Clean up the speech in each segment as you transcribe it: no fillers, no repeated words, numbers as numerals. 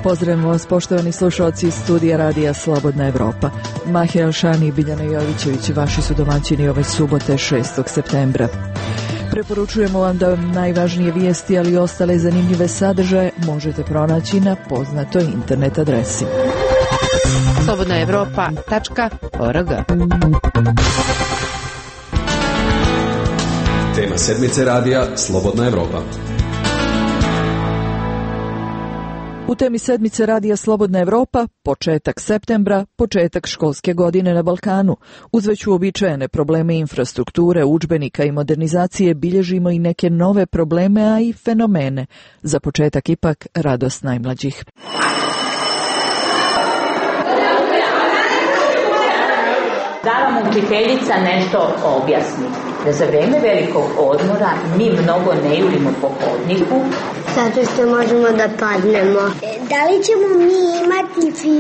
Pozdravimo vas, poštovani slušalci iz studija radija Slobodna Evropa. Mahija Alšani i Biljana Jovićević, vaši su domaćini ove subote 6. septembra. Preporučujemo vam da najvažnije vijesti, ali i ostale zanimljive sadržaje možete pronaći na poznatoj internet adresi slobodnaevropa.org. Tema sedmice radija Slobodna Evropa. U temi sedmice radija Slobodna Evropa, početak septembra, početak školske godine na Balkanu. Uz već uobičajene probleme infrastrukture, udžbenika i modernizacije bilježimo i neke nove probleme, a i fenomene. Za početak ipak radost najmlađih. Da vam učiteljica nešto objasni. Da za vreme velikog odmora mi mnogo ne jurimo po hodniku. Zato što možemo da padnemo. Da li ćemo mi imati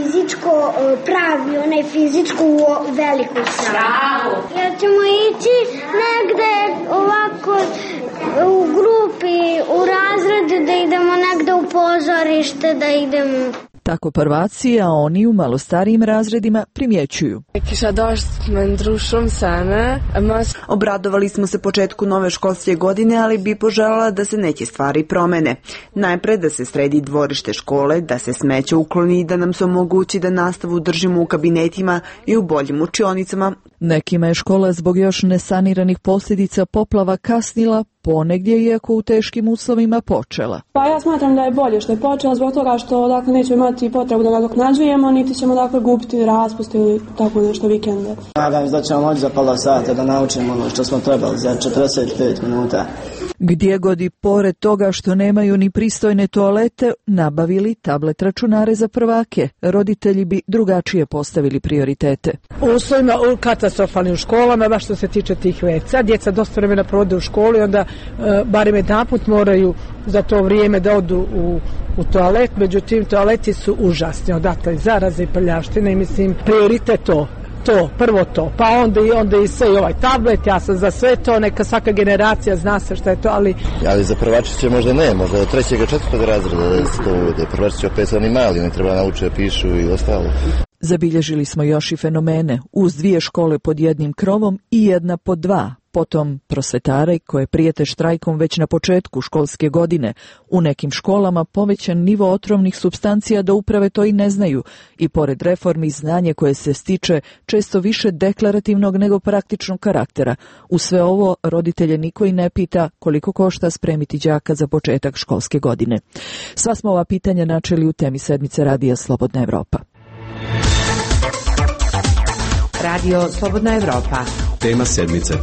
fizičku veliku salu? Jer ćemo ići negde ovako u grupi, u razred, da idemo negde u pozorište, da idemo. Tako prvaci, a oni u malo starijim razredima primjećuju. Obradovali smo se početku nove školske godine, ali bi poželjela da se neke stvari promene. Najpre da se sredi dvorište škole, da se smeće ukloni i da nam se omogući da nastavu držimo u kabinetima i u boljim učionicama. Nekima je škola zbog još nesaniranih posljedica poplava kasnila, ponegdje iako u teškim uslovima počela. Pa ja smatram da je bolje što je počela zbog toga što nećemo imati potrebu da nadoknađujemo, niti ćemo gubiti raspust ili tako nešto vikende. Nadam se da ćemo moći za pola sata da naučimo ono što smo trebali za 45 minuta. Gdje god i pored toga što nemaju ni pristojne toalete, nabavili tablet računare za prvake. Roditelji bi drugačije postavili prioritete. U uslovima katastrofalnim u školama, baš što se tiče tih WC-a, djeca dosta vremena provode u školi, onda barem jedanput moraju za to vrijeme da odu u toalet, međutim toaleti su užasni, odatle zaraze i prljavštine i mislim prioritet prvo to, pa onda i sve i ovaj tablet, ja sam za sve to, neka svaka generacija zna se šta je to, ali za prvačiće možda do 3. i 4. razreda da se to uvede. Prvačiće opet su oni mali, ne treba naučiti da pišu i ostalo. Zabilježili smo još i fenomene, uz 2 škole pod jednim krovom i jedna pod 2. Potom prosvetare koje prijete štrajkom već na početku školske godine. U nekim školama povećan nivo otrovnih supstancija da uprave to i ne znaju. I pored reformi, znanje koje se stiče često više deklarativnog nego praktičnog karaktera. U sve ovo roditelje niko i ne pita koliko košta spremiti đaka za početak školske godine. Sva smo ova pitanja načeli u temi sedmice radija Slobodna Evropa. Radio Slobodna Evropa. Tema sedmice.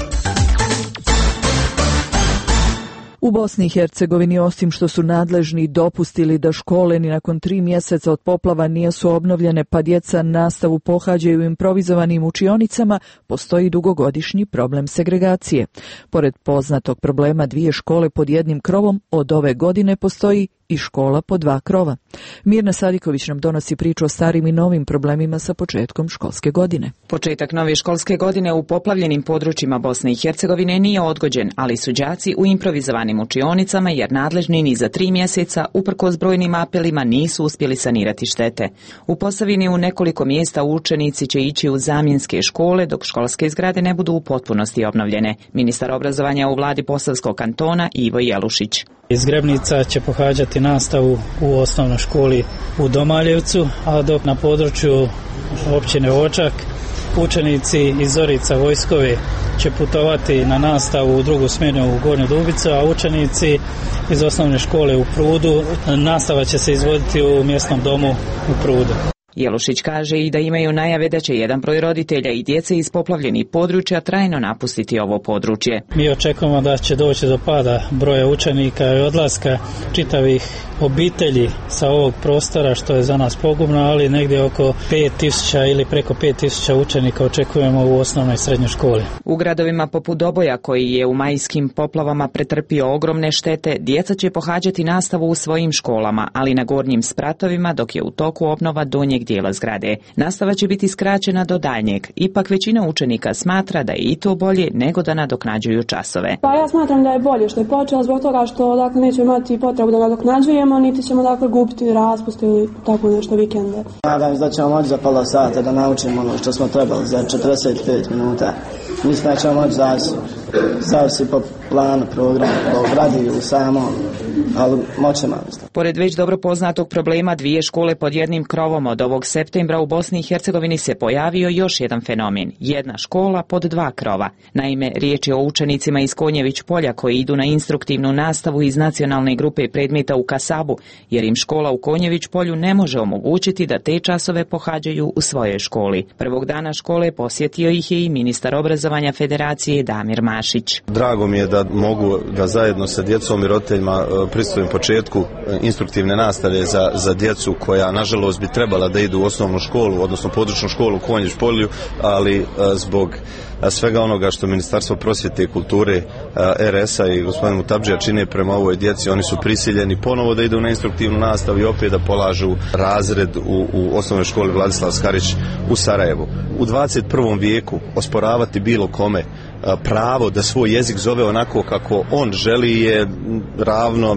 U Bosni i Hercegovini, osim što su nadležni dopustili da škole ni nakon 3 mjeseca od poplava nisu obnovljene pa djeca nastavu pohađaju u improvizovanim učionicama, postoji dugogodišnji problem segregacije. Pored poznatog problema 2 škole pod jednim krovom, od ove godine postoji i škola po 2 krova. Mirna Sadiković nam donosi priču o starim i novim problemima sa početkom školske godine. Početak nove školske godine u poplavljenim područjima Bosne i Hercegovine nije odgođen, ali su đaci u improvizovanim učionicama jer nadležni ni za 3 mjeseca, uprkos brojnim apelima, nisu uspjeli sanirati štete. U Posavini u nekoliko mjesta učenici će ići u zamjenske škole dok školske zgrade ne budu u potpunosti obnovljene. Ministar obrazovanja u vladi Posavskog kantona Ivo Jelušić. Iz Grebnica će pohađati nastavu u osnovnoj školi u Domaljevcu, a dok na području općine Očak učenici iz Zorica Vojskove će putovati na nastavu u drugu smjenu u Gornju Dubicu, a učenici iz osnovne škole u Prudu nastava će se izvoditi u mjesnom domu u Prudu. Jelušić kaže i da imaju najave da će jedan broj roditelja i djece iz poplavljenih područja trajno napustiti ovo područje. Mi očekujemo da će doći do pada broja učenika i odlaska čitavih obitelji sa ovog prostora, što je za nas pogubno, ali negdje oko 5000 ili preko 5000 učenika očekujemo u osnovnoj i srednjoj školi. U gradovima poput Doboja, koji je u majskim poplavama pretrpio ogromne štete, djeca će pohađati nastavu u svojim školama, ali na gornjim spratovima, dok je u toku obnova Donjeg manjeg dijela zgrade. Nastava će biti skraćena do daljnjeg, ipak većina učenika smatra da je i to bolje nego da nadoknađuju časove. Pa ja smatram da je bolje što je počelo zbog toga što dakle, nećemo imati potrebu da nadoknađujemo, niti ćemo dakle, gubiti raspust ili tako nešto vikende. Nadam se da ćemo moći za pola sata da naučimo ono što smo trebali za 45 minuta. Mislim da ćemo moći zavisi po planu, programu, po gradiju samo, ali moćemo. Pored već dobro poznatog problema dvije škole pod jednim krovom od ovog septembra u Bosni i Hercegovini se pojavio još jedan fenomen. Jedna škola pod dva krova. Naime, riječ je o učenicima iz Konjević polja koji idu na instruktivnu nastavu iz nacionalne grupe predmeta u Kasabu, jer im škola u Konjević polju ne može omogućiti da te časove pohađaju u svojoj školi. Prvog dana škole posjetio ih je i ministar obrazovanja Federacije Damir Mašić. Drago mi je da mogu da zajedno sa djecom i roditeljima pristupim početku instruktivne nastave za djecu koja nažalost bi trebala da idu u osnovnu školu, odnosno područnu školu u Konjić polju, ali zbog svega onoga što Ministarstvo prosvjete i kulture, RS-a i gospodin Mutabdžija čine prema ovoj djeci, oni su prisiljeni ponovo da idu na instruktivnu nastavu i opet da polažu razred u osnovnoj školi Vladislav Skarić u Sarajevu. U 21. vijeku osporavati bilo kome pravo da svoj jezik zove onako kako on želi je ravno,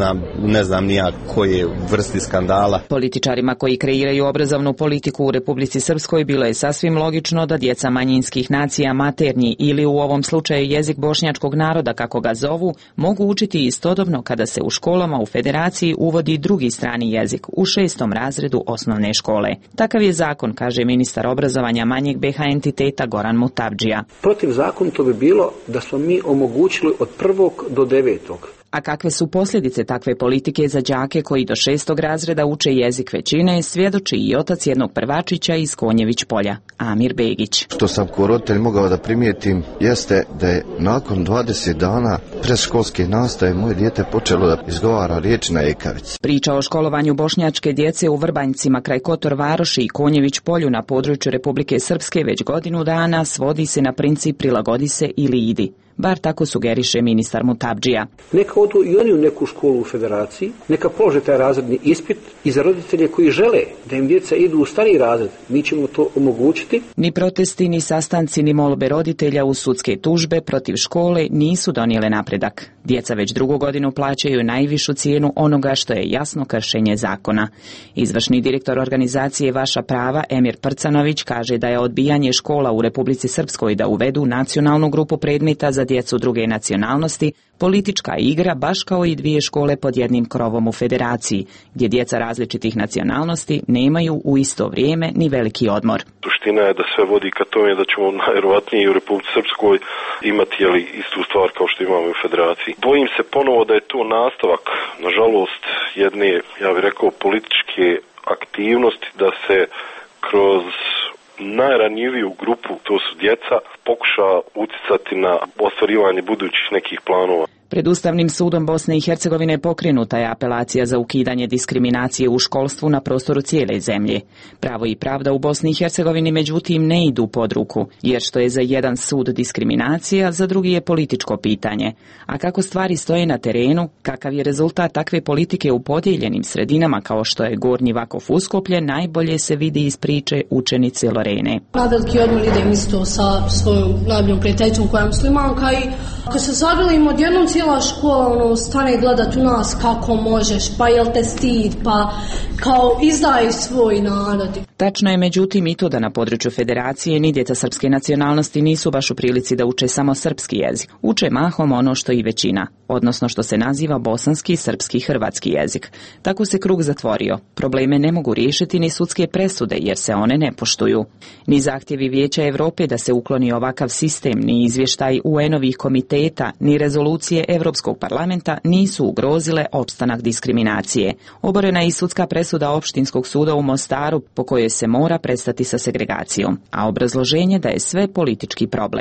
ne znam nijak koje vrsti skandala. Političarima koji kreiraju obrazovnu politiku u Republici Srpskoj bilo je sasvim logično da djeca manjinskih nacija maternji ili u ovom slučaju jezik bošnjačkog naroda kako ga zovu, mogu učiti istodobno kada se u školama u Federaciji uvodi drugi strani jezik u 6. razredu osnovne škole. Takav je zakon, kaže ministar obrazovanja manjeg BH entiteta Goran Mutabdžija. Protiv zakon to bi bilo da smo mi omogućili od 1. do 9. A kakve su posljedice takve politike za đake koji do 6. razreda uče jezik većine, svjedoči i otac jednog prvačića iz Konjević polja, Amir Begić. Što sam kao roditelj mogao da primijetim jeste da je nakon 20 dana predškolske nastave moje dijete počelo da izgovara riječi na ekavici. Priča o školovanju bošnjačke djece u Vrbanjcima kraj Kotor Varoši i Konjević polju na području Republike Srpske već godinu dana svodi se na princip prilagodi se ili idi. Bar tako sugeriše ministar Mutabdžija. Neka odu i oni u neku školu u Federaciji, neka polože taj razredni ispit i za roditelje koji žele da im djeca idu u stariji razred, mi ćemo to omogućiti. Ni protesti, ni sastanci, ni molbe roditelja u sudske tužbe protiv škole nisu donijele napredak. Djeca već drugu godinu plaćaju najvišu cijenu onoga što je jasno kršenje zakona. Izvršni direktor organizacije Vaša prava, Emir Prcanović, kaže da je odbijanje škola u Republici Srpskoj da uvedu nacionalnu grupu predmeta za djecu druge nacionalnosti politička igra baš kao i dvije škole pod jednim krovom u Federaciji, gdje djeca različitih nacionalnosti nemaju u isto vrijeme ni veliki odmor. Suština je da sve vodi ka tome da ćemo najvjerovatnije u Republici Srpskoj imati istu stvar kao što imamo u Federaciji. Bojim se ponovo da je to nastavak, nažalost, jedne, ja bih rekao, političke aktivnosti da se kroz najranjiviju grupu, to su djeca, pokuša utjecati na ostvarivanje budućih nekih planova. Pred Ustavnim sudom Bosne i Hercegovine pokrenuta je apelacija za ukidanje diskriminacije u školstvu na prostoru cijele zemlje. Pravo i pravda u Bosni i Hercegovini međutim ne idu pod ruku, jer što je za jedan sud diskriminacija, za drugi je političko pitanje. A kako stvari stoje na terenu, kakav je rezultat takve politike u podijeljenim sredinama kao što je Gornji Vakov Uskoplje, najbolje se vidi iz priče učenice Lorene. Na veliki odmor idem isto sa svojom najboljom prijateljicom koja je muslimanka i ako se zagrlimo odjednom cijela škola stane gledat u nas kako možeš, pa jel te stid, pa kao izdaj svoj narod. Tačno je međutim i to da na području Federacije ni djeca srpske nacionalnosti nisu baš u prilici da uče samo srpski jezik. Uče mahom ono što i većina, odnosno što se naziva bosanski, srpski, hrvatski jezik. Tako se krug zatvorio. Probleme ne mogu riješiti ni sudske presude jer se one ne poštuju. Ni zahtjevi Vijeća Europe da se ukloni ovakav sistem, ni izvještaj UN-ovih komiteta, ni rezolucije Europskog parlamenta nisu ugrozile opstanak diskriminacije. Oborena je i sudska presuda Opštinskog suda u Mostaru po kojoj se mora prestati sa segregacijom, a obrazloženje da je sve politički problem.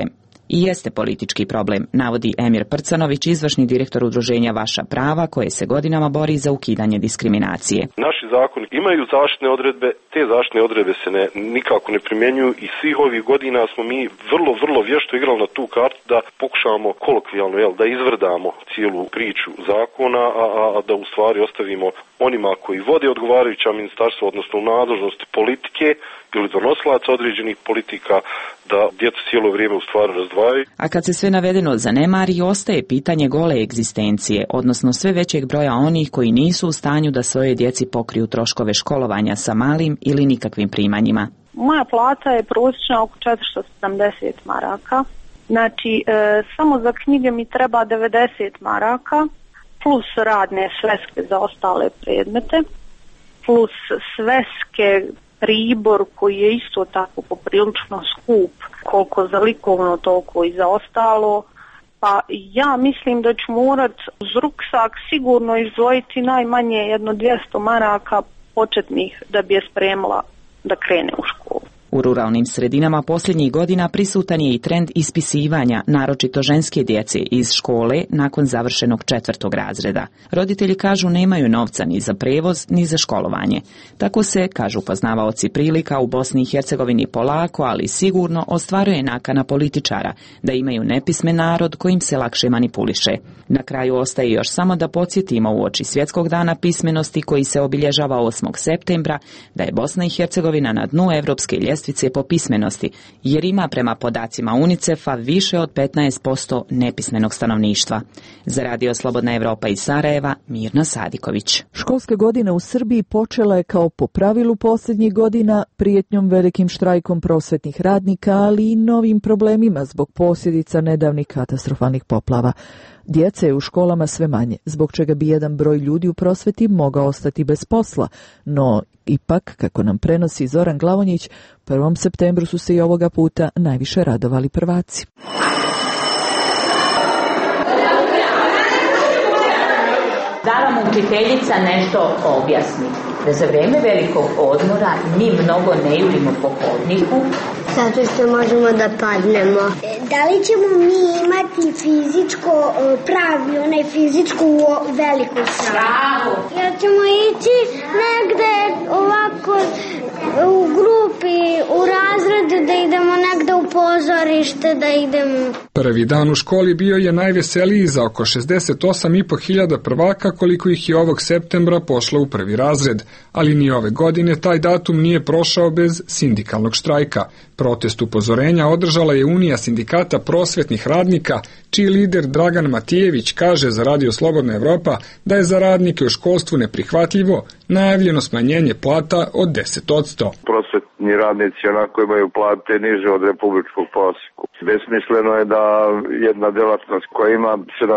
I jeste politički problem, navodi Emir Prcanović, izvršni direktor udruženja Vaša prava, koje se godinama bori za ukidanje diskriminacije. Naši zakoni imaju zaštitne odredbe, te zaštitne odredbe se nikako ne primjenjuju i svih ovih godina smo mi vrlo vješto igrali na tu kartu da pokušamo kolokvijalno da izvrdamo cijelu priču zakona, a da u stvari ostavimo onima koji vode odgovarajuća ministarstva, odnosno u nadležnosti politike ili donosilaca određenih politika, da djecu cijelo vrijeme u stvari razdvajaju. A kad se sve navedeno zanemari, ostaje pitanje gole egzistencije, odnosno sve većeg broja onih koji nisu u stanju da svoje djeci pokriju troškove školovanja sa malim ili nikakvim primanjima. Moja plata je prosječna oko 470 maraka. Znači, samo za knjige mi treba 90 maraka, plus radne sveske za ostale predmete, plus sveske, pribor koji je isto tako poprilično skup, koliko za likovno, toliko i za ostalo. Pa ja mislim da ću morat uz ruksak sigurno izdvojiti najmanje jedno 200 maraka početnih da bi je spremila da krene u školu. U ruralnim sredinama posljednjih godina prisutan je i trend ispisivanja, naročito ženske djece, iz škole nakon završenog 4. razreda. Roditelji kažu nemaju novca ni za prevoz, ni za školovanje. Tako se, kažu poznavaoci prilika, u Bosni i Hercegovini polako, ali sigurno ostvaruje nakana političara da imaju nepismen narod kojim se lakše manipuliše. Na kraju ostaje još samo da podsjetimo uoči Svjetskog dana pismenosti koji se obilježava 8. septembra da je Bosna i Hercegovina na dnu evropske ljestvice po pismenosti, jer ima prema podacima UNICEF-a više od 15% nepismenog stanovništva. Za Radio Slobodna Evropa iz Sarajeva, Mirna Sadiković. Školska godina u Srbiji počela je kao po pravilu posljednjih godina prijetnjom velikim štrajkom prosvetnih radnika, ali i novim problemima zbog posljedica nedavnih katastrofalnih poplava. Djece je u školama sve manje, zbog čega bi jedan broj ljudi u prosveti mogao ostati bez posla, no ipak, kako nam prenosi Zoran Glavonjić, 1. septembru su se i ovoga puta najviše radovali prvaci. Da vam učiteljica nešto objasni. Da za vrijeme velikog odmora mi mnogo ne jurimo po hodniku. Zato što možemo da padnemo. Da li ćemo mi imati fizičku veliku strahu? Jer ćemo ići negde ovako u grupi, u razredu, da idemo negde u pozorište, da idemo. Prvi dan u školi bio je najveseliji za oko 68.500 prvaka koliko ih je ovog septembra pošlo u prvi razred, ali ni ove godine taj datum nije prošao bez sindikalnog štrajka. Protest upozorenja održala je Unija sindikata prosvetnih radnika, čiji lider Dragan Matijević kaže za Radio Slobodna Evropa da je za radnike u školstvu neprihvatljivo najavljeno smanjenje plata od 10%. Prosvetni radnici onako imaju plate niže od republičkog prosjeku. Besmisleno je da jedna delatnost koja ima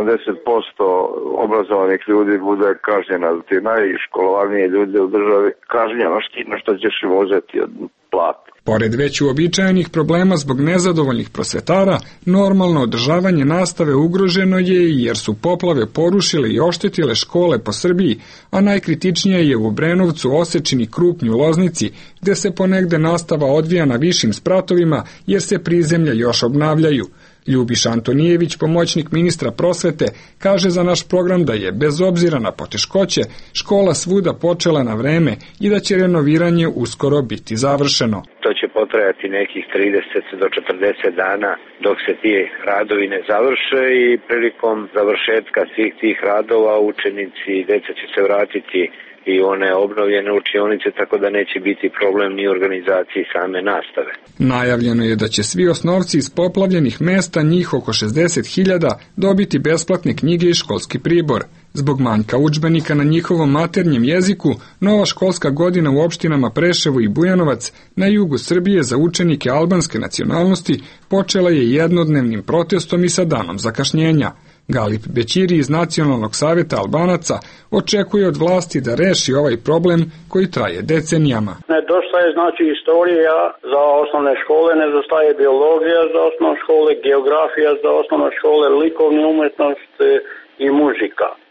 70% obrazovanih ljudi bude kažnjena, da ti najškolovanije ljude u državi kažnjavaš time što ćeš im uzeti od plate. Pored već uobičajenih problema zbog nezadovoljnih prosvetara, normalno održavanje nastave ugroženo je jer su poplave porušile i oštetile škole po Srbiji, a najkritičnije je u Obrenovcu, Osečini, Krupnju, Loznici, gde se ponegde nastava odvija na višim spratovima jer se prizemlja još obnavljaju. Ljubiša Antonijević, pomoćnik ministra prosvete, kaže za naš program da je, bez obzira na poteškoće, škola svuda počela na vreme i da će renoviranje uskoro biti završeno. To će potrajati nekih 30 do 40 dana dok se ti radovi ne završe i prilikom završetka svih tih radova učenici i djeca će se vratiti i one obnovljene učionice, tako da neće biti problem ni organizaciji same nastave. Najavljeno je da će svi osnovci iz poplavljenih mesta, njih oko 60.000, dobiti besplatne knjige i školski pribor. Zbog manjka udžbenika na njihovom maternjem jeziku, nova školska godina u opštinama Preševo i Bujanovac na jugu Srbije za učenike albanske nacionalnosti počela je jednodnevnim protestom i sa danom zakašnjenja. Galip Bećiri iz Nacionalnog savjeta Albanaca očekuje od vlasti da reši ovaj problem koji traje decenijama. Nedostaje znači istorija za osnovne škole, nedostaje biologija za osnovne škole, geografija za osnovne škole, likovna umjetnost i muzika.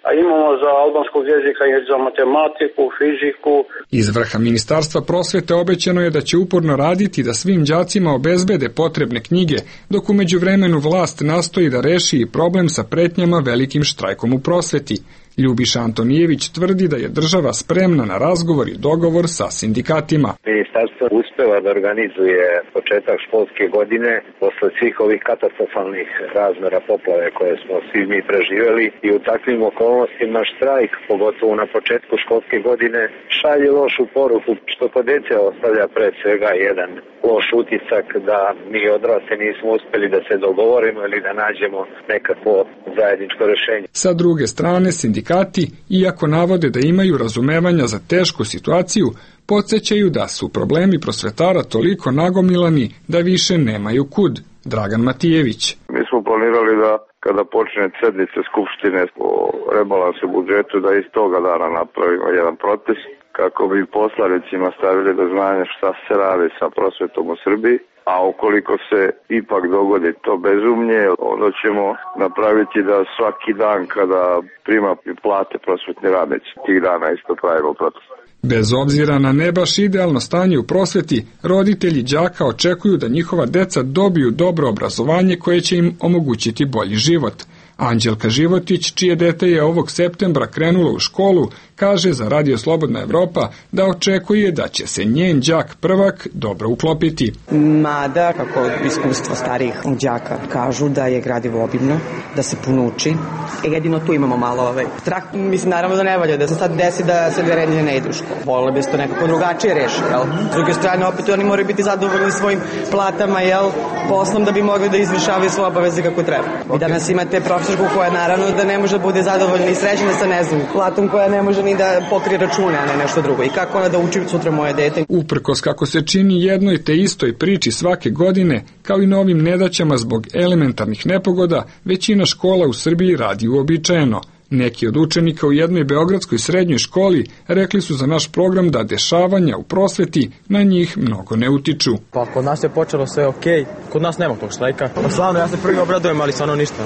a imamo za albanskog jezika i za matematiku, fiziku. Iz vrha Ministarstva prosvete obećano je da će uporno raditi da svim đacima obezbede potrebne knjige, dok u međuvremenu vlast nastoji da reši i problem sa pretnjama velikim štrajkom u prosveti. Ljubiša Antonijević tvrdi da je država spremna na razgovor i dogovor sa sindikatima. Ministarstvo uspeva da organizuje početak školske godine posle svih ovih katastrofalnih razmera poplave koje smo svi mi preživjeli i u takvim okolnostima štrajk, pogotovo na početku školske godine, šalje lošu poruku što kod dece ostavlja pre svega jedan loš utisak da mi odrasli nismo uspjeli da se dogovorimo ili da nađemo nekakvo zajedničko rješenje. Sa druge strane, sindikati, iako navode da imaju razumevanja za tešku situaciju, podsjećaju da su problemi prosvetara toliko nagomilani da više nemaju kud. Dragan Matijević. Mi smo planirali da kada počne sednice Skupštine o rebalansu budžetu da iz toga dana napravimo jedan protest kako bi poslanicima stavili do znanja šta se radi sa prosvetom u Srbiji, a ukoliko se ipak dogodi to bezumlje, onda ćemo napraviti da svaki dan kada prima plate prosvetni radnici, tih dana isto pravimo protest. Bez obzira na ne baš idealno stanje u prosveti, roditelji đaka očekuju da njihova deca dobiju dobro obrazovanje koje će im omogućiti bolji život. Anđelka Životić, čije dete je ovog septembra krenulo u školu, kaže za Radio Slobodna Evropa da očekuje da će se njen đak prvak dobro uklopiti. Mada, kako iskustva starijih đaka kažu, da je gradivo obimno, da se puno uči. Jedino tu imamo malo strah. Mislim, naravno da ne valja da se sad desi da se Verenjine ne ide u školu. Volili bi se to nekako drugačije reši, jel? S druge strane, opet oni moraju biti zadovoljni svojim platama, jel? Poslom da bi mogli da izvršavaju svoje obaveze kako treba. I danas imate profesorku koja naravno da ne može da bude zadovoljna i srećna sa, ne znam, platom koja ne može ni da pokrije račune, a ne nešto drugo. I kako ona da uči sutra moje dete? Uprkos kako se čini jednoj te istoj priči svake godine, kao i novim nedaćama zbog elementarnih nepogoda, većina škola u Srbiji radi uobičajeno. Neki od učenika u jednoj beogradskoj srednjoj školi rekli su za naš program da dešavanja u prosveti na njih mnogo ne utiču. Pa kod nas je počelo sve okej, kod nas nema tog štrajka. Pa stvarno, ja se prvi obradujem, ali stvarno ništa.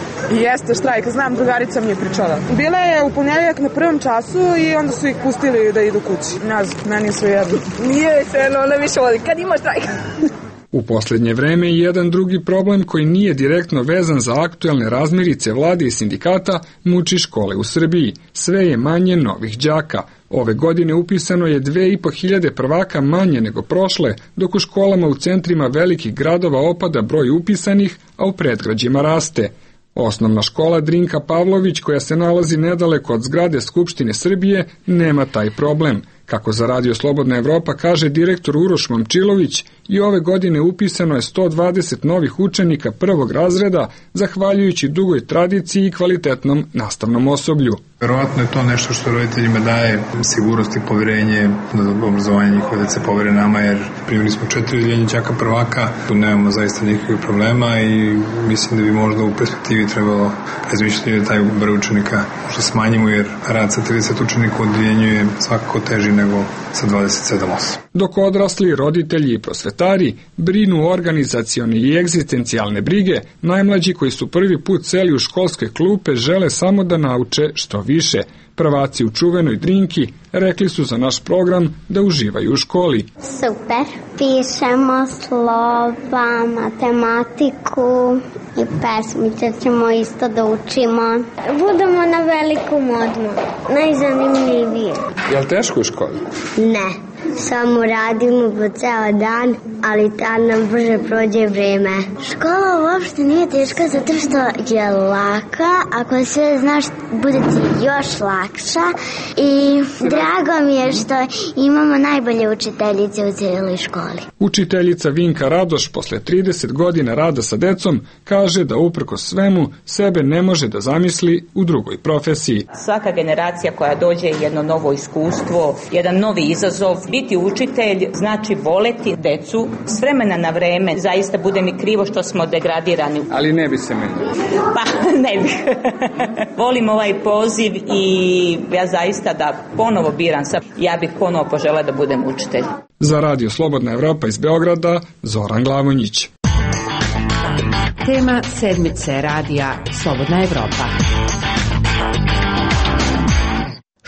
Jeste štrajk, znam, drugarica mi je pričala. Bila je u ponedjeljak na prvom času i onda su ih pustili da idu kući. Meni su jedno. Nije se, ona više vodi, kad ima štrajk. U posljednje vreme i jedan drugi problem koji nije direktno vezan za aktuelne razmirice vlade i sindikata muči škole u Srbiji. Sve je manje novih đaka. Ove godine upisano je 2500 prvaka manje nego prošle, dok u školama u centrima velikih gradova opada broj upisanih, a u predgrađima raste. Osnovna škola Drinka Pavlović, koja se nalazi nedaleko od zgrade Skupštine Srbije, nema taj problem. Kako za Radio Slobodna Evropa kaže direktor Uroš Momčilović, i ove godine upisano je 120 novih učenika prvog razreda, zahvaljujući dugoj tradiciji i kvalitetnom nastavnom osoblju. Verovatno je to nešto što roditeljima daje sigurnost i poverenje da obrazovanje njihove dece povere nama, jer primili smo 4 odjeljenja đaka prvaka, tu nemamo zaista nikakvih problema i mislim da bi možda u perspektivi trebalo razmišljati da taj broj učenika možda smanjimo, jer rad sa 30 učenika u odjeljenju je svakako teži nego sa 27-8. Dok odrasli, roditelji i prosvetari brinu organizacione i egzistencijalne brige, najmlađi koji su prvi put seli u školske klupe žele samo da nauče što više. Prvaci u čuvenoj Drinki rekli su za naš program da uživaju u školi. Super. Pišemo slova, matematiku i pesmice ćemo isto da učimo. Budemo na velikom odmoru. Najzanimljivije. Je li teško u školi? Ne. Samo radimo po ceo dan, ali tad nam brže prođe vreme. Škola uopšte nije teška zato što je laka, ako sve znaš bude ti još lakša i drago mi je što imamo najbolje učiteljice u cijeloj školi. Učiteljica Vinka Radoš posle 30 godina rada sa decom kaže da uprkos svemu sebe ne može da zamisli u drugoj profesiji. Svaka generacija koja dođe je jedno novo iskustvo, jedan novi izazov. Biti učitelj znači voleti decu s vremena na vreme. Zaista bude mi krivo što smo degradirani. Ali ne bi se meni. Pa ne bi. Volim ovaj poziv i ja zaista da ponovo biram sad. Ja bih ponovo požela da budem učitelj. Za Radio Slobodna Evropa iz Beograda, Zoran Glavonjić. Tema sedmice radija Slobodna Evropa.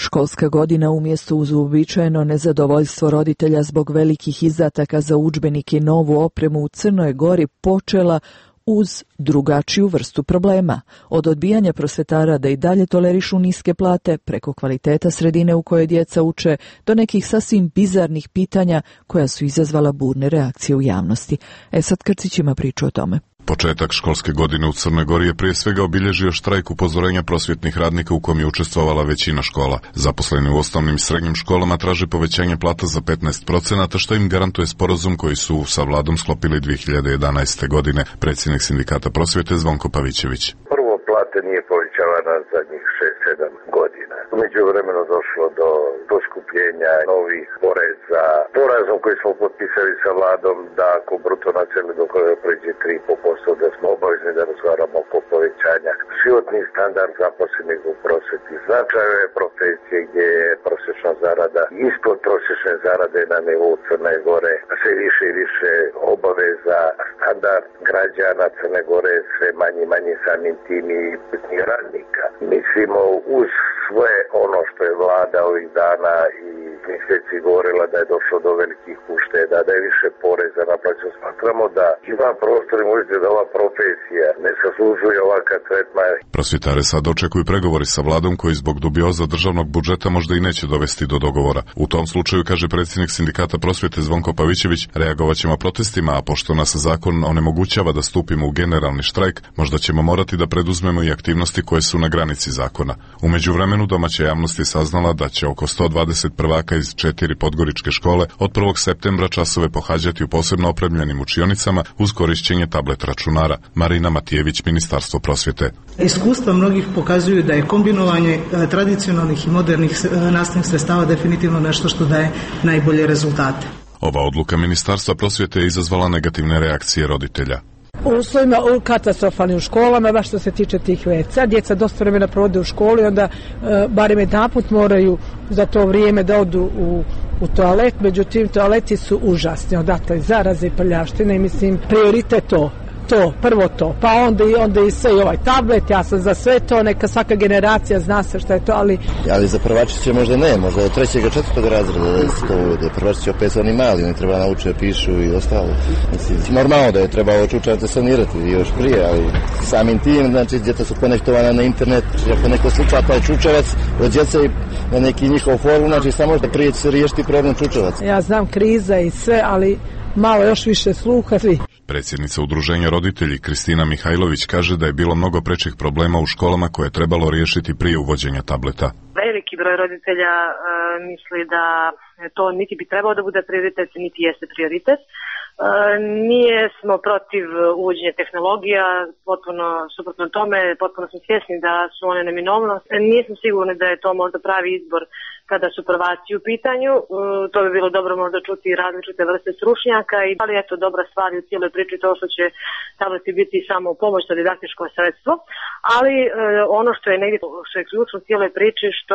Školska godina umjesto uz uobičajeno nezadovoljstvo roditelja zbog velikih izdataka za udžbenike i novu opremu u Crnoj Gori počela uz drugačiju vrstu problema, od odbijanja prosvetara da i dalje tolerišu niske plate, preko kvaliteta sredine u kojoj djeca uče, do nekih sasvim bizarnih pitanja koja su izazvala burne reakcije u javnosti. Esad Krcić ima priču o tome. Početak školske godine u Crnoj Gori je prije svega obilježio štrajk upozorenja prosvjetnih radnika u kom je učestvovala većina škola. Zaposleni u osnovnim i srednjim školama traže povećanje plata za 15%, što im garantuje sporazum koji su sa vladom sklopili 2011. godine. Predsjednik sindikata prosvjete Zvonko Pavićević. Prvo, plate nije povećavana zadnjih 6-7 godina. U međuvremenu došlo do poskupljenja novih poreza. Sporazum koji smo potpisali sa vladom da ako bruto nacionalni dohodak pređe 3,5%, da smo obavezni da razgovaramo oko povećanja. Životni standard zaposlenih u prosvjeti, značajne profesije gdje je prosječna zarada ispod prosječne zarade na nivou Crne Gore, sve više i više obaveza, standard građana Crne Gore sve manje samim tim i radnika. Mislimo uz sve ono što je vlada ovih dana i mjeseci govorila da je došlo do velikih ušteda, da je više poreza naplaćeno. Smatramo da ima prostor i možete da ova profesija ne zaslužuje ovakav tretman. Prosvjetare sad očekuju pregovori sa vladom koji zbog dubioza državnog budžeta možda i neće dovesti do dogovora. U tom slučaju, kaže predsjednik sindikata prosvjete Zvonko Pavićević, reagovat ćemo protestima, a pošto nas zakon onemogućava da stupimo u generalni štrajk, možda ćemo morati da preduzmemo i aktivnosti koje su na granici zakona. U međuvremenu domaća javnost je saznala da će oko 120 prvaka iz 4 podgoričke škole od 1. septembra časove pohađati u posebno opremljenim učionicama uz korišćenje tablet računara. Marina Matijević, Ministarstvo prosvjete. Iskustva mnogih pokazuju da je kombinovanje tradicionalnih i modernih nastavnih sredstava definitivno nešto što daje najbolje rezultate. Ova odluka Ministarstva prosvjete je izazvala negativne reakcije roditelja. U uslovima katastrofalnim u školama, baš što se tiče tih WC, djeca dosta vremena provode u školi, onda barem jedanput moraju za to vrijeme da odu u toalet, međutim toaleti su užasni, odatle zaraze i prljavštine i mislim prioritet prvo to, pa onda i sve i ovaj tablet, ja sam za sve to, neka svaka generacija zna se šta je to, ali za prvačiće možda ne, možda od 3. i 4. razreda da se to uvede, prvačiće opet su oni mali, oni treba naučiti, pišu i ostalo. Mislim, normalno da je trebalo čučavate sanirati još prije, ali samim tim, znači djeca su konektovana na internet, ako neko sluča taj čučavac od djece na neki njihov forum, znači samo da prije će se riješiti problem čučavaca. Ja znam kriza i sve, ali malo još više sluha svi. Predsjednica udruženja roditelji Kristina Mihajlović kaže da je bilo mnogo prečih problema u školama koje je trebalo riješiti prije uvođenja tableta. Veliki broj roditelja misli da to niti bi trebalo da bude prioritet, niti jeste prioritet. Nije smo protiv uvođenja tehnologija, potpuno suprotno tome, potpuno smo svjesni da su one neminovnost. Nisam sigurna da je to možda pravi izbor kada su prvaci u pitanju, to bi bilo dobro možda čuti različite vrste stručnjaka i ali eto dobra stvar u cijeloj priči to što će tableti biti samo pomoć za didaktičko sredstvo, ali ono što je negdje što je ključno u cijeloj priči što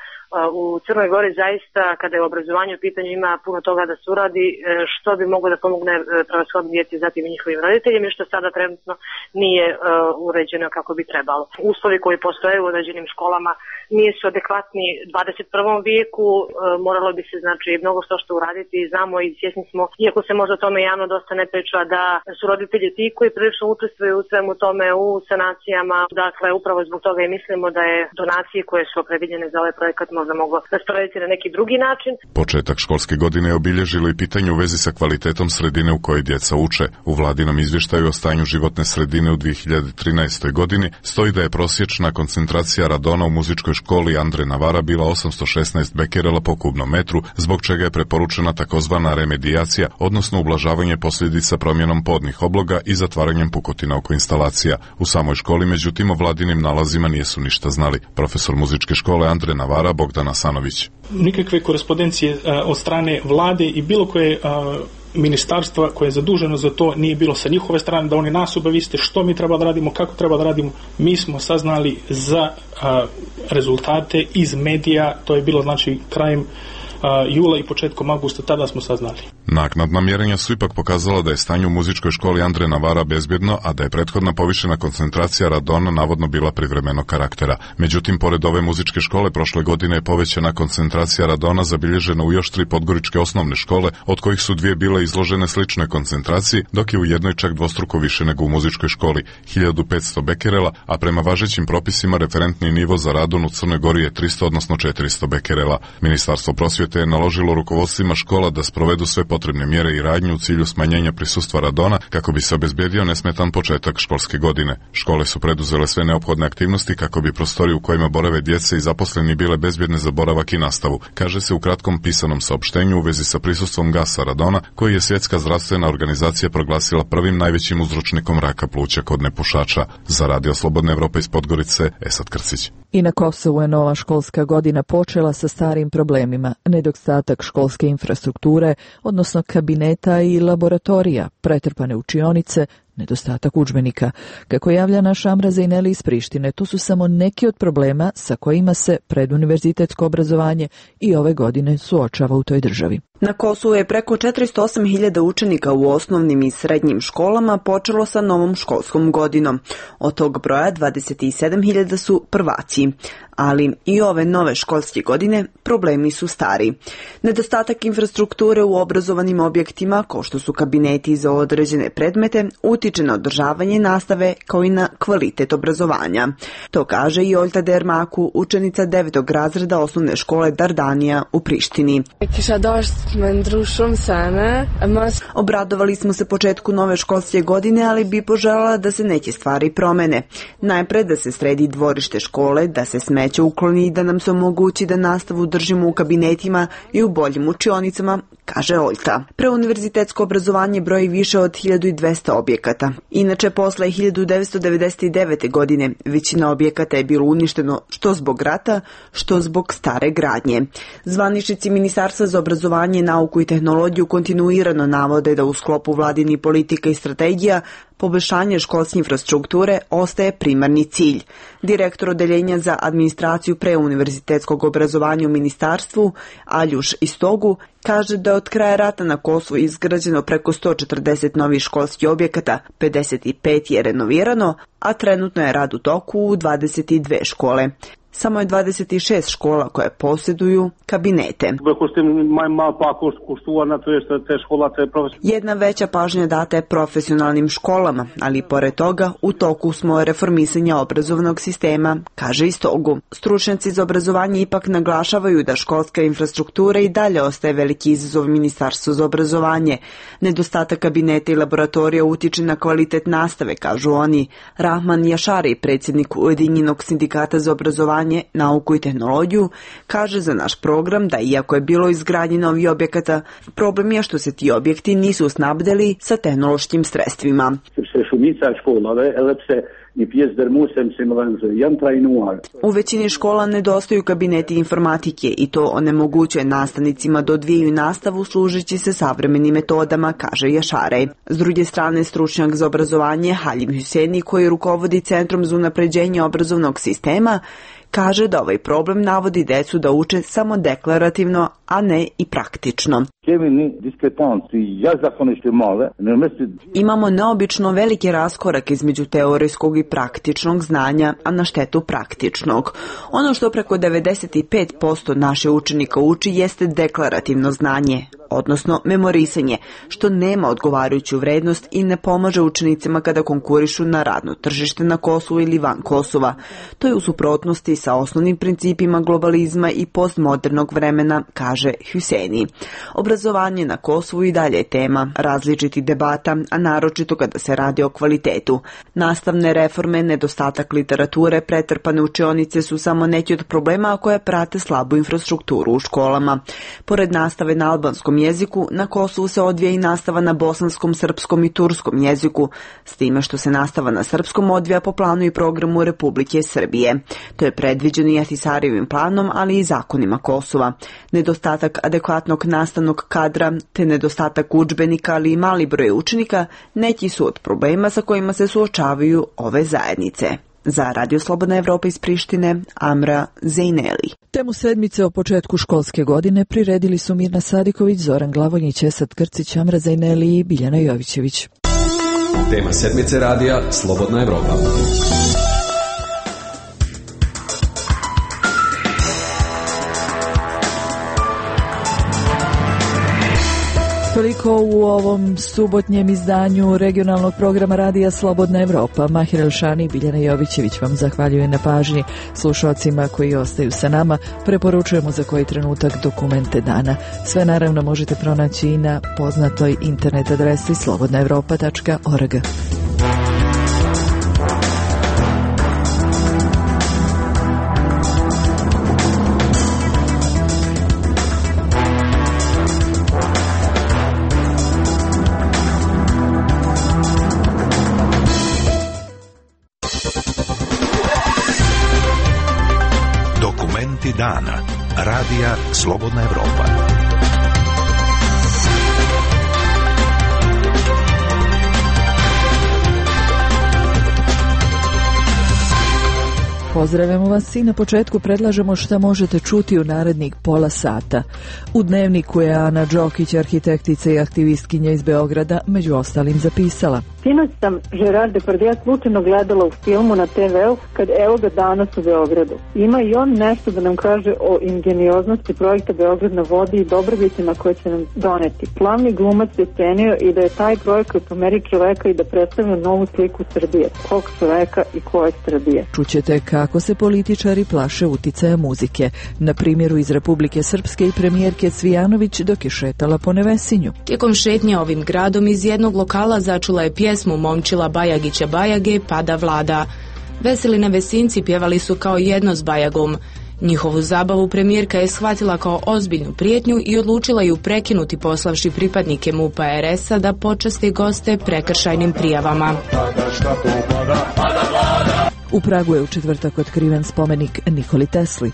u Crnoj Gori zaista kada je obrazovanje u pitanju ima puno toga da se uradi što bi moglo da pomogne prevashodno djeci zatim i njihovim roditeljima i što sada trenutno nije uređeno kako bi trebalo. Uslovi koji postoje u određenim školama nisu adekvatni 21. vijeku, moralo bi se znači mnogo što uraditi i znamo i svjesni smo, iako se možda o tome javno dosta ne priča, da su roditelji ti koji prilično učestvuju u svemu tome, u sanacijama, dakle upravo zbog toga i mislimo da je donacije koje su opredeljene za ovaj projekat možda moglo raspraviti na neki drugi način. Početak školske godine je obilježilo i pitanje u vezi sa kvalitetom sredine u kojoj djeca uče. U vladinom izvještaju o stanju životne sredine u 2013. godini stoji da je prosječna koncentracija radona u muzičkoj školi Andre Navara bila 816 bekerela po kubnom metru, zbog čega je preporučena takozvana remedijacija, odnosno ublažavanje posljedica promjenom podnih obloga i zatvaranjem pukotina oko instalacija. U samoj školi, međutim, o vladinim nalazima nisu ništa znali. Profesor muzičke škole Andre Navara Bogdan Asanović. Nikakve korespondencije od strane vlade i bilo koje ministarstva koje je zaduženo za to nije bilo sa njihove strane da oni nas obaviste što mi treba da radimo, kako treba da radimo. Mi smo saznali za rezultate iz medija, to je bilo znači krajem jula i početkom avgusta, tada smo saznali. Naknadna mjerenja su ipak pokazala da je stanje u muzičkoj školi Andre Navara bezbjedno, a da je prethodna povišena koncentracija radona navodno bila privremenog karaktera. Međutim, pored ove muzičke škole, prošle godine je povećana koncentracija radona zabilježena u još 3 podgoričke osnovne škole, od kojih su 2 bile izložene sličnoj koncentraciji, dok je u jednoj čak dvostruko više nego u muzičkoj školi, 1500 bekerela, a prema važećim propisima referentni nivo za radon u Crnoj Gori je 300 odnosno 400 bekerela. Ministarstvo prosvjete je naložilo rukovodstvima škola da sprovedu sve potrebne mjere i radnje u cilju smanjenja prisustva radona kako bi se obezbedio nesmetan početak školske godine. Škole su preduzele sve neophodne aktivnosti kako bi prostorije u kojima borave djece i zaposleni bile bezbjedne za boravak i nastavu, kaže se u kratkom pisanom saopštenju u vezi sa prisustvom gasa radona, koji je Svjetska zdravstvena organizacija proglasila prvim najvećim uzročnikom raka pluća kod nepušača. Za Radio Slobodne Evrope iz Podgorice, Esad Krcić. I na Kosovu je nova školska godina počela sa starim problemima, nedostatak školske infrastrukture, odnosno kabineta i laboratorija, pretrpane učionice, nedostatak udžbenika. Kako javlja naš Amra Zejneli iz Prištine, to su samo neki od problema sa kojima se preduniverzitetsko obrazovanje i ove godine suočava u toj državi. Na Kosovu je preko 408.000 učenika u osnovnim i srednjim školama počelo sa novom školskom godinom. Od tog broja 27.000 su prvaci. Ali i ove nove školske godine problemi su stari. Nedostatak infrastrukture u obrazovanim objektima, kao što su kabineti za određene predmete, utiče na održavanje nastave kao i na kvalitet obrazovanja. To kaže i Oljta Dermaku, učenica 9. razreda osnovne škole Dardanija u Prištini. Obradovali smo se početku nove školske godine, ali bi poželjela da se neke stvari promene. Najpred da se sredi dvorište škole, da se smeće ukloni i da nam se omogući da nastavu držimo u kabinetima i u boljim učionicama, kaže Oljta. Preuniverzitetsko obrazovanje broji više od 1200 objekata. Inače, posle 1999. godine većina objekata je bilo uništeno što zbog rata, što zbog stare gradnje. Zvaničnici Ministarstva za obrazovanje, nauku i tehnologiju kontinuirano navode da u sklopu vladini politika i strategija poboljšanje školske infrastrukture ostaje primarni cilj. Direktor odeljenja za administraciju preuniverzitetskog obrazovanja u ministarstvu, Aljuš Istogu, kaže da od kraja rata na Kosovu izgrađeno preko 140 novih školskih objekata, 55 je renovirano, a trenutno je rad u toku u 22 škole. Samo je 26 škola koje posjeduju kabinete. Jedna veća pažnja data je profesionalnim školama, ali pored toga u toku smo reformisanja obrazovnog sistema, kaže Istogu. Stručnjaci za obrazovanje ipak naglašavaju da školska infrastruktura i dalje ostaje veliki izazov Ministarstvu za obrazovanje. Nedostatak kabineta i laboratorija utiče na kvalitet nastave, kažu oni. Rahman Jašari, predsjednik Ujedinjenog sindikata za obrazovanje, nauku i tehnologiju, kaže za naš program da iako je bilo izgradnje novih objekata, problem je što se ti objekti nisu snabdeli sa tehnološkim sredstvima. U većini škola nedostaju kabineti informatike i to onemogućuje nastavnicima da odvijaju nastavu služeći se savremenim metodama, kaže Jašarej. S druge strane, stručnjak za obrazovanje Halim Huseni, koji rukovodi Centrom za unapređenje obrazovnog sistema, kaže da ovaj problem navodi decu da uče samo deklarativno, a ne i praktično. Imamo neobično velike raskorake između teorijskog i praktičnog znanja, a na štetu praktičnog. Ono što preko 95% naše učenika uči jeste deklarativno znanje, odnosno memorisanje, što nema odgovarajuću vrednost i ne pomaže učenicima kada konkurišu na radno tržište na Kosovu ili van Kosova. To je u suprotnosti sa osnovnim principima globalizma i postmodernog vremena, kaže Huseni. Obrazovanje na Kosovu i dalje je tema različitih debata, a naročito kada se radi o kvalitetu. Nastavne reforme, nedostatak literature, pretrpane učionice su samo neki od problema koje prate slabu infrastrukturu u školama. Pored nastave na albanskom jeziku, na Kosovu se odvija i nastava na bosanskom, srpskom i turskom jeziku, s time što se nastava na srpskom odvija po planu i programu Republike Srbije. To je predviđeno i Ahtisarijevim planom, ali i zakonima Kosova. Nedostatak adekvatnog nastavnog kadra, te nedostatak udžbenika, ali i mali broj učenika, neki su od problema sa kojima se suočavaju ove zajednice. Za Radio Slobodna Evropa iz Prištine, Amra Zejneli. Temu sedmice o početku školske godine priredili su Mirna Sadiković, Zoran Glavonjić, Esad Krcić, Amra Zejneli i Biljana Jovićević. Tema sedmice radija Slobodna Evropa. Toliko u ovom subotnjem izdanju regionalnog programa radija Slobodna Evropa. Mahir Elšani i Biljana Jovićević vam zahvaljuju na pažnji. Slušalcima koji ostaju sa nama preporučujemo za koji trenutak dokumente dana. Sve naravno možete pronaći i na poznatoj internet adresi slobodnaevropa.org. Dana radija Slobodna Evropa. Pozdravljamo vas i na početku predlažemo šta možete čuti u narednih pola sata. U dnevniku je Ana Đokić, arhitektica i aktivistkinja iz Beograda, među ostalim zapisala: Sinoć sam Gerard Depardieu slučajno gledala u filmu na TV-u kad evo ga danas u Beogradu. Ima i on nešto da nam kaže o ingenioznosti projekta Beograd na vodi i dobrobicima koje će nam doneti. Glavni glumac je cenio i da je taj projekat pomeri čoveka i da predstavlja novu sliku Srbije. Kog čoveka i koje Srbije. Čućete kako se političari plaše uticaja muzike. Na primjeru iz Republike Srpske i premijerke Cvijanović dok je šetala po Nevesinju. Tijekom šetnje ovim gradom iz jednog lokala začula je pjesmu Momčila Bajagića Bajage Pada Vlada. Veseli Nevesinci pjevali su kao jedno s Bajagom. Njihovu zabavu premijerka je shvatila kao ozbiljnu prijetnju i odlučila ju prekinuti poslavši pripadnike MUP-a RS-a da počasti goste prekršajnim prijavama. U Pragu je u četvrtak otkriven spomenik Nikoli Tesli.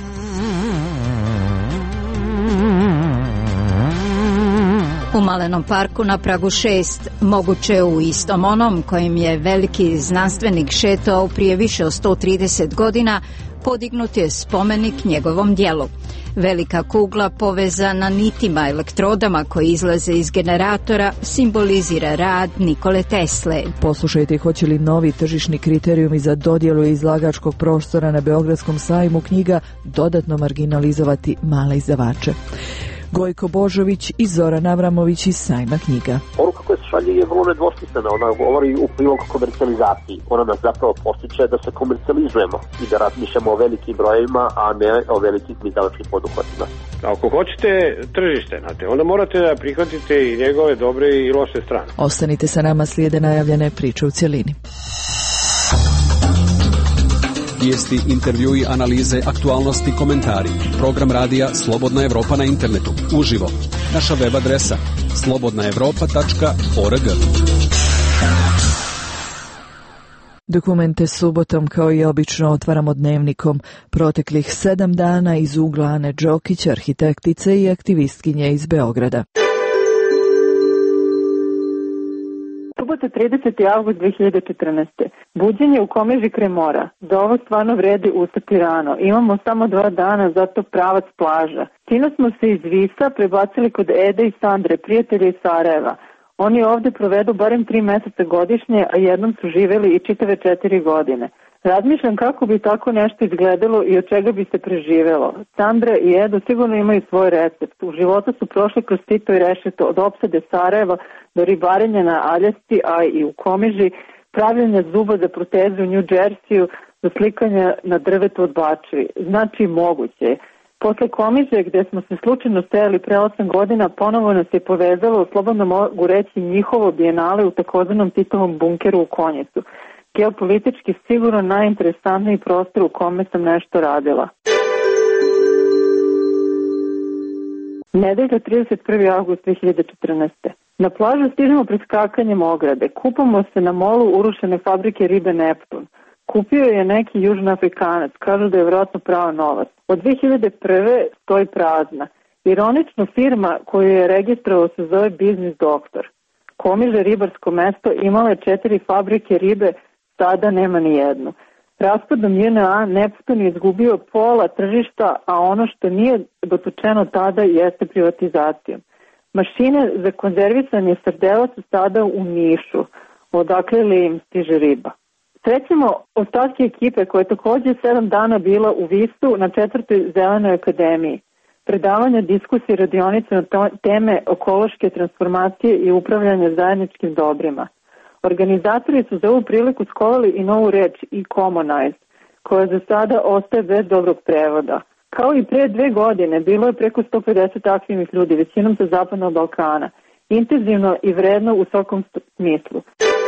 U Malenom parku na Pragu 6, moguće u istom onom kojim je veliki znanstvenik šetao prije više od 130 godina, podignut je spomenik njegovom djelu. Velika kugla povezana nitima elektrodama koji izlaze iz generatora simbolizira rad Nikole Tesle. Poslušajte hoće li novi tržišni kriterijumi za dodjelu izlagačkog prostora na Beogradskom sajmu knjiga dodatno marginalizovati male izdavače. Gojko Božović i Zoran Avramović iz sajma knjiga. Poruka koja se šalje je vrlo nedvosmislena, ona govori u prilog komercijalizaciji. Ona nas zapravo postiče da se komercijalizujemo i da razmišljamo o velikim brojevima, a ne o velikim izdavačkim poduhvatima. Ako hoćete tržište, onda morate da prihvatite i njegove dobre i loše strane. Ostanite sa nama, slijede najavljene priče u cjelini. Vijesti, intervjui, analize, aktualnosti, komentari. Program radija Slobodna Evropa na internetu. Uživo. Naša web adresa slobodnaevropa.org. Dokumente subotom kao i obično otvaramo dnevnikom. Proteklih 7 dana iz ugla Ane Đokić, arhitektice i aktivistkinje iz Beograda. Subota 30. avgust 2014. Buđenje u Komeži kraj mora. Za ovo stvarno vredi ustati rano. Imamo samo 2 dana, zato pravac plaža. Sino smo se iz Visa prebacili kod Ede i Sandre, prijatelja iz Sarajeva. Oni ovdje provedu barem 3 mjeseca godišnje, a jednom su živjeli i čitave 4 godine. Razmišljam kako bi tako nešto izgledalo i od čega bi se preživjelo. Sandra i Edo sigurno imaju svoj recept. U životu su prošli kroz sito i rešeto od opsade Sarajeva do ribarenja na Aljasci, a i u Komiži, pravljenja zuba za proteze u New Jerseyu, do slikanja na drvetu od bačevi. Znači moguće. Posle Komiže, gdje smo se slučajno stajali pre 8 godina, ponovo nas je povezalo, slobodno mogu reći, njihovo bijenale u takozvanom Titovom bunkeru u Konjicu. Geopolitički sigurno najinteresantniji prostor u kome sam nešto radila. Nedelja 31. avgust 2014. Na plažu stižemo preskakanjem ograde. Kupamo se na molu urušene fabrike ribe Neptun. Kupio je neki južnoafrikanac, kažu da je vjerojatno pravo novac. Od 2001. stoji prazna. Ironično, firma koju je registrovao se zove Biznis Doktor. Komiže, ribarsko mesto, imalo je 4 fabrike ribe, sada nema ni jednu. Raspadom JNA Neptun je izgubio pola tržišta, a ono što nije dotučeno tada jeste privatizacijom. Mašine za konzervisanje srdela su sada u Nišu, odakle li im stiže riba. Srećemo ostatke ekipe koja je takođe 7 dana bila u Visu na 4. Zelenoj akademiji. Predavanja, diskusije, radionice na teme ekološke transformacije i upravljanja zajedničkim dobrima. Organizatori su za ovu priliku skovali i novu reč e-commonize, koja za sada ostaje bez dobrog prevoda. Kao i pre 2 godine, bilo je preko 150 aktivnih ljudi, većinom sa Zapadnog Balkana. Intenzivno i vredno u svakom smislu.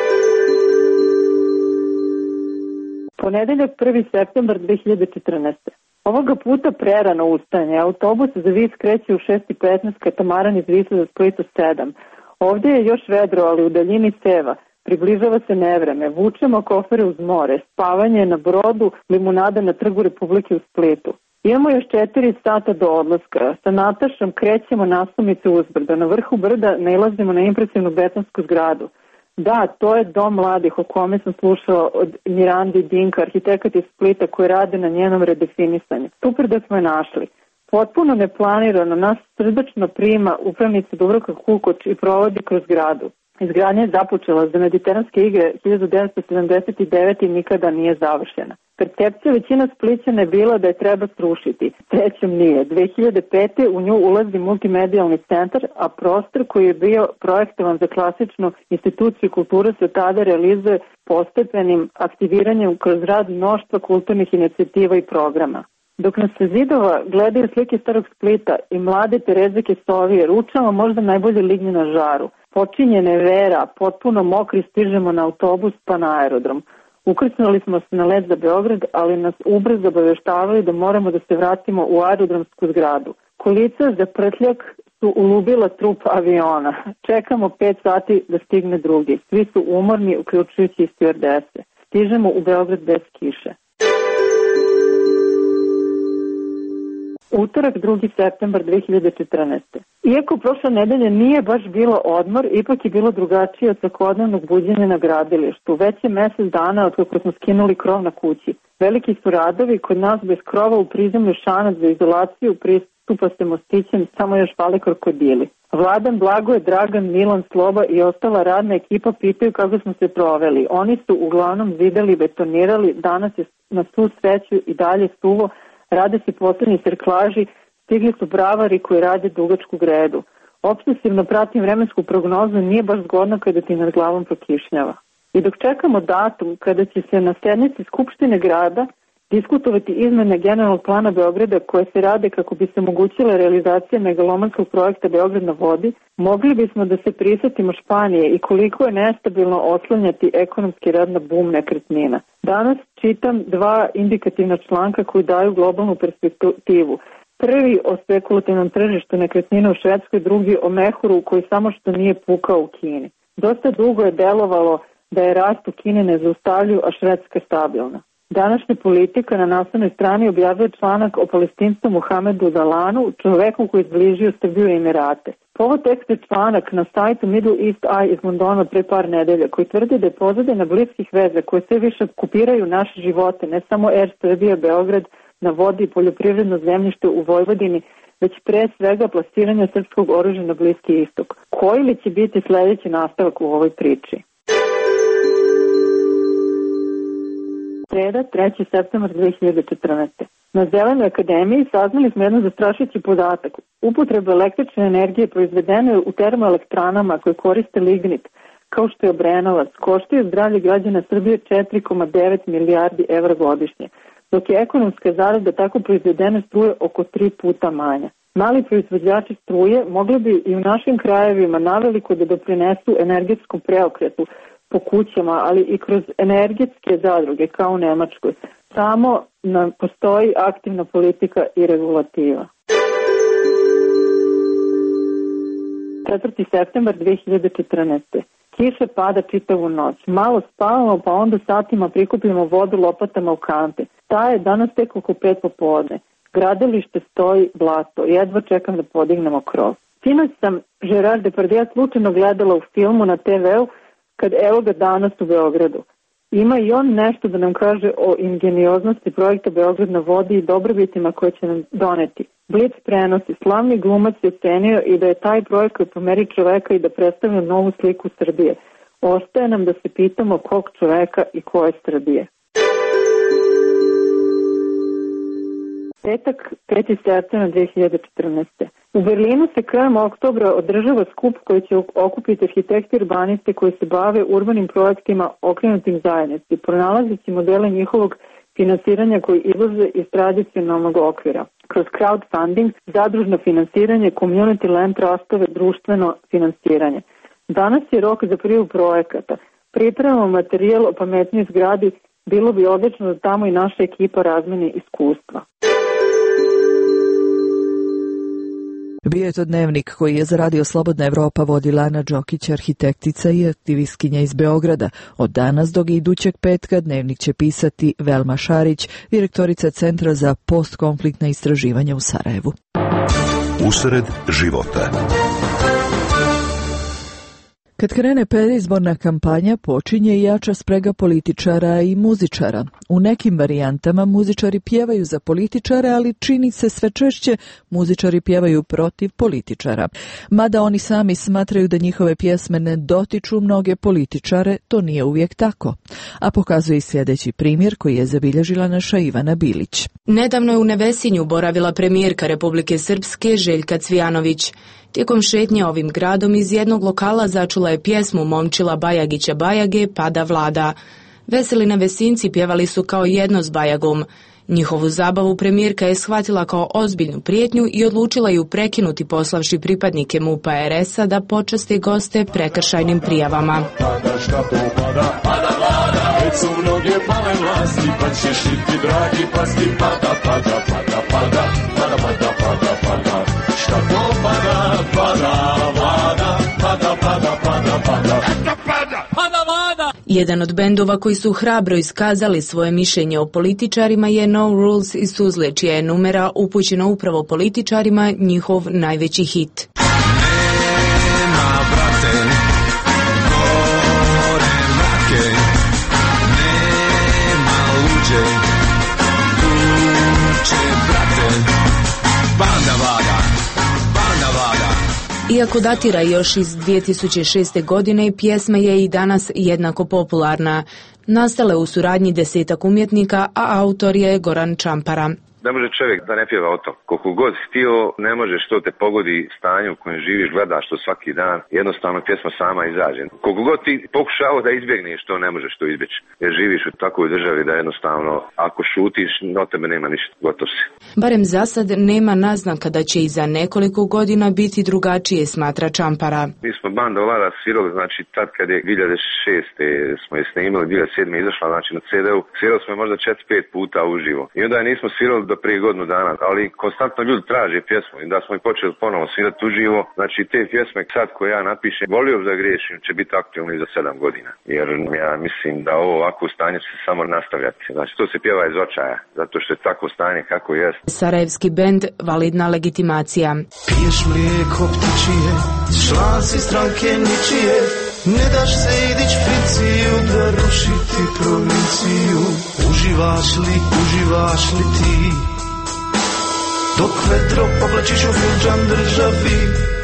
Ponedeljak 1. septembar 2014. Ovoga puta prerano ustane. Autobus za Vis kreće u 6:15, katamaran iz Visa za Splitu 7. Ovdje je još vedro, ali u daljini seva. Približava se nevreme. Vučemo kofere uz more. Spavanje na brodu, limunada na Trgu Republike u Splitu. Imamo još 4 sata do odlaska. Sa Natašom krećemo nasumice uzbrdo. Na vrhu brda nailazimo na impresivnu betonsku zgradu. Da, to je dom mladih o kome sam slušala od Mirandi Dinka, arhitekat iz Splita koji rade na njenom redefinisanju. Super da smo je našli. Potpuno neplanirano nas srdačno prima upravnica Dubravka Kukoč i provodi kroz gradu. Izgradnja je započela za Mediteranske igre 1979 i nikada nije završena. Percepcija većina Splićana je bila da je treba srušiti. Srećom nije. 2005. u nju ulazi multimedijalni centar, a prostor koji je bio projektovan za klasičnu instituciju kulture se tada realizuje postepenim aktiviranjem kroz rad mnoštva kulturnih inicijativa i programa. Dok nas se zidova gledaju slike starog Splita i mlade Tereze Kesovije, ručamo možda najbolje lignje na žaru. Počinjene vera, potpuno mokri, stižemo na autobus pa na aerodrom. Ukrsnuli smo se na let za Beograd, ali nas ubrzo obaveštavali da moramo da se vratimo u aerodromsku zgradu. Kolica za prtljak su ulubila trup aviona. Čekamo 5 sati da stigne drugi. Svi su umorni, uključujući i stjuardese. Stižemo u Beograd bez kiše. Utorak 2. septembar 2014. Iako prošla nedelja nije baš bilo odmor, ipak je bilo drugačije od svakodnevnog buđenja na gradilištu. Već je mesec dana od kako smo skinuli krov na kući. Veliki su radovi, kod nas bez krova u prizemlju šanac za izolaciju pristupa se mostićem, samo još fali krokodili. Vladan, Blagoje, Dragan, Milan, Sloba i ostala radna ekipa pitaju kako smo se proveli. Oni su uglavnom zidali i betonirali, danas je na svu sreću i dalje suvo. Rade se poslednji serklaži, stigli su bravari koji rade dugačku gredu. Obsesivno pratim vremensku prognozu, nije baš zgodno kada ti nad glavom prokišnjava. I dok čekamo datum kada će se na sednici Skupštine grada diskutovati izmene generalnog plana Beograda koje se rade kako bi se omogućila realizacija megalomanskog projekta Beograd na vodi, mogli bismo da se prisetimo Španije i koliko je nestabilno oslanjati ekonomski rad na bum nekretnina. Danas čitam 2 indikativna članka koji daju globalnu perspektivu. Prvi o spekulativnom tržištu nekretnina u Švedskoj, drugi o mehuru koji samo što nije pukao u Kini. Dosta dugo je delovalo da je rast u Kini nezaustavljiv, a Švedska stabilna. Današnja politika na naslovnoj strani objavljuje članak o palestinskom Muhamedu Dalanu, čoveku koji je zbližio Srbiju i Emirate. Povod teksta je članak na sajtu Middle East Eye iz Londona pre par nedelja, koji tvrdi da je pozadina bliskih veza koje sve više okupiraju naše živote, ne samo Air Srbija, Beograd na vodi i poljoprivredno zemljište u Vojvodini, već pre svega plasiranja srpskog oružja na Bliski istok. Koji li će biti sledeći nastavak u ovoj priči? Sreda, 3. septembar 2014. Na Zelenoj akademiji saznali smo jedan zastrašujući podatak. Upotreba električne energije proizvedene u termoelektranama koje koriste lignit, kao što je Obrenovac, koštaju zdravlje građana Srbije 4,9 milijardi evra godišnje, dok je ekonomska zarada tako proizvedene struje oko 3 puta manja. Mali proizvođači struje mogli bi i u našim krajevima naveliko da doprinesu energetskom preokretu po kućama, ali i kroz energetske zadruge kao u Nemačkoj. Samo postoji aktivna politika i regulativa. 4. septembar 2014. Kiša pada čitavu noć. Malo spavamo, pa onda satima prikupljamo vodu lopatama u kante. Ta je danas tek oko 5 popodne. Gradilište stoji blato. Jedva čekam da podignemo krov. Sinoć sam Gerard Depardieu slučajno gledala u filmu na TV-u kad evo ga danas u Beogradu. Ima i on nešto da nam kaže o ingenioznosti projekta Beograd na vodi i dobrobitima koje će nam doneti. Blic prenosi, slavni glumac je cenio i da je taj projekat po meri čoveka i da predstavlja novu sliku Srbije. Ostaje nam da se pitamo kog čoveka i koje Srbije. Petak, 5. septembra 2014. U Berlinu se krajem oktobra održava skup koji će okupiti arhitekte i urbaniste koji se bave urbanim projektima okrenutim zajednici, pronalazeći modele njihovog finansiranja koji izlaze iz tradicionalnog okvira. Kroz crowdfunding, zadružno finansiranje, community land trustove, društveno finansiranje. Danas je rok za prijavu projekata. Pripremamo materijal o pametnoj zgradi, bilo bi odlično da tamo i naša ekipa razmeni iskustva. Bio je to dnevnik koji je za Radio Slobodna Evropa vodila Ana Đokić, arhitektica i aktivistkinja iz Beograda. Od danas do idućeg petka dnevnik će pisati Velma Šarić, direktorica Centra za postkonfliktna istraživanja u Sarajevu. Usred života. Kad krene predizborna kampanja, počinje i jača sprega političara i muzičara. U nekim varijantama muzičari pjevaju za političare, ali čini se sve češće muzičari pjevaju protiv političara. Mada oni sami smatraju da njihove pjesme ne dotiču mnoge političare, to nije uvijek tako. A pokazuje i sljedeći primjer koji je zabilježila naša Ivana Bilić. Nedavno je u Nevesinju boravila premijerka Republike Srpske Željka Cvijanović. Tijekom šetnje ovim gradom iz jednog lokala začula je pjesmu Momčila Bajagića Bajage Pada vlada. Veseli Nevesinci pjevali su kao jedno s Bajagom. Njihovu zabavu premijerka je shvatila kao ozbiljnu prijetnju i odlučila ju prekinuti poslavši pripadnike MUP-a RS-a da počasti goste prekršajnim prijavama. Jedan od bendova koji su hrabro iskazali svoje mišljenje o političarima je No Rules iz Tuzle, čija je numera upućena upravo političarima, njihov najveći hit. Nema, brate, gore mrake, nema luđe, luče, brate, banda vada, banda vada. Iako datira još iz 2006. godine, pjesma je i danas jednako popularna. Nastala je u suradnji 10 umjetnika, a autor je Goran Čampara. Ne može čovjek da ne pjeva o tom. Koliko god htio, ne možeš, što te pogodi stanje u kojem živiš, gledaš to svaki dan, jednostavno pjesma sama izađe. Koliko god ti pokušao da izbjegneš, to ne možeš to izbjeći. Jer živiš u takvoj državi da jednostavno, ako šutiš, no tebe nema ništa, gotov si. Barem za sad nema naznaka da će i za nekoliko godina biti drugačije, smatra Čampara. Mi smo banda Vlada svirali, znači tad kad je 2006. smo je snimali, 2007. izašla, znači na CD-u, svirali smo je možda 4-5 puta uživo. I onda je nismo svirali do prije godinu dana, ali konstantno ljudi traže pjesmu i da smo i počeli ponovo svirati uživo. Znači te pjesme sad koje ja napišem, volio da griješim, će biti aktualni za 7 godina. Jer ja mislim da ovo ovako stanje će se samo nastavljati. Znači to se pjeva iz očaja, zato što je takvo stanje kako jest. Sarajevski bend Validna legitimacija. Piješ mlijeko ptičije, član si stranke ničije, ne daš se idić friciju da rušiti provinciju. Uživaš li ti, dok vetro povlačiš u filđan državi.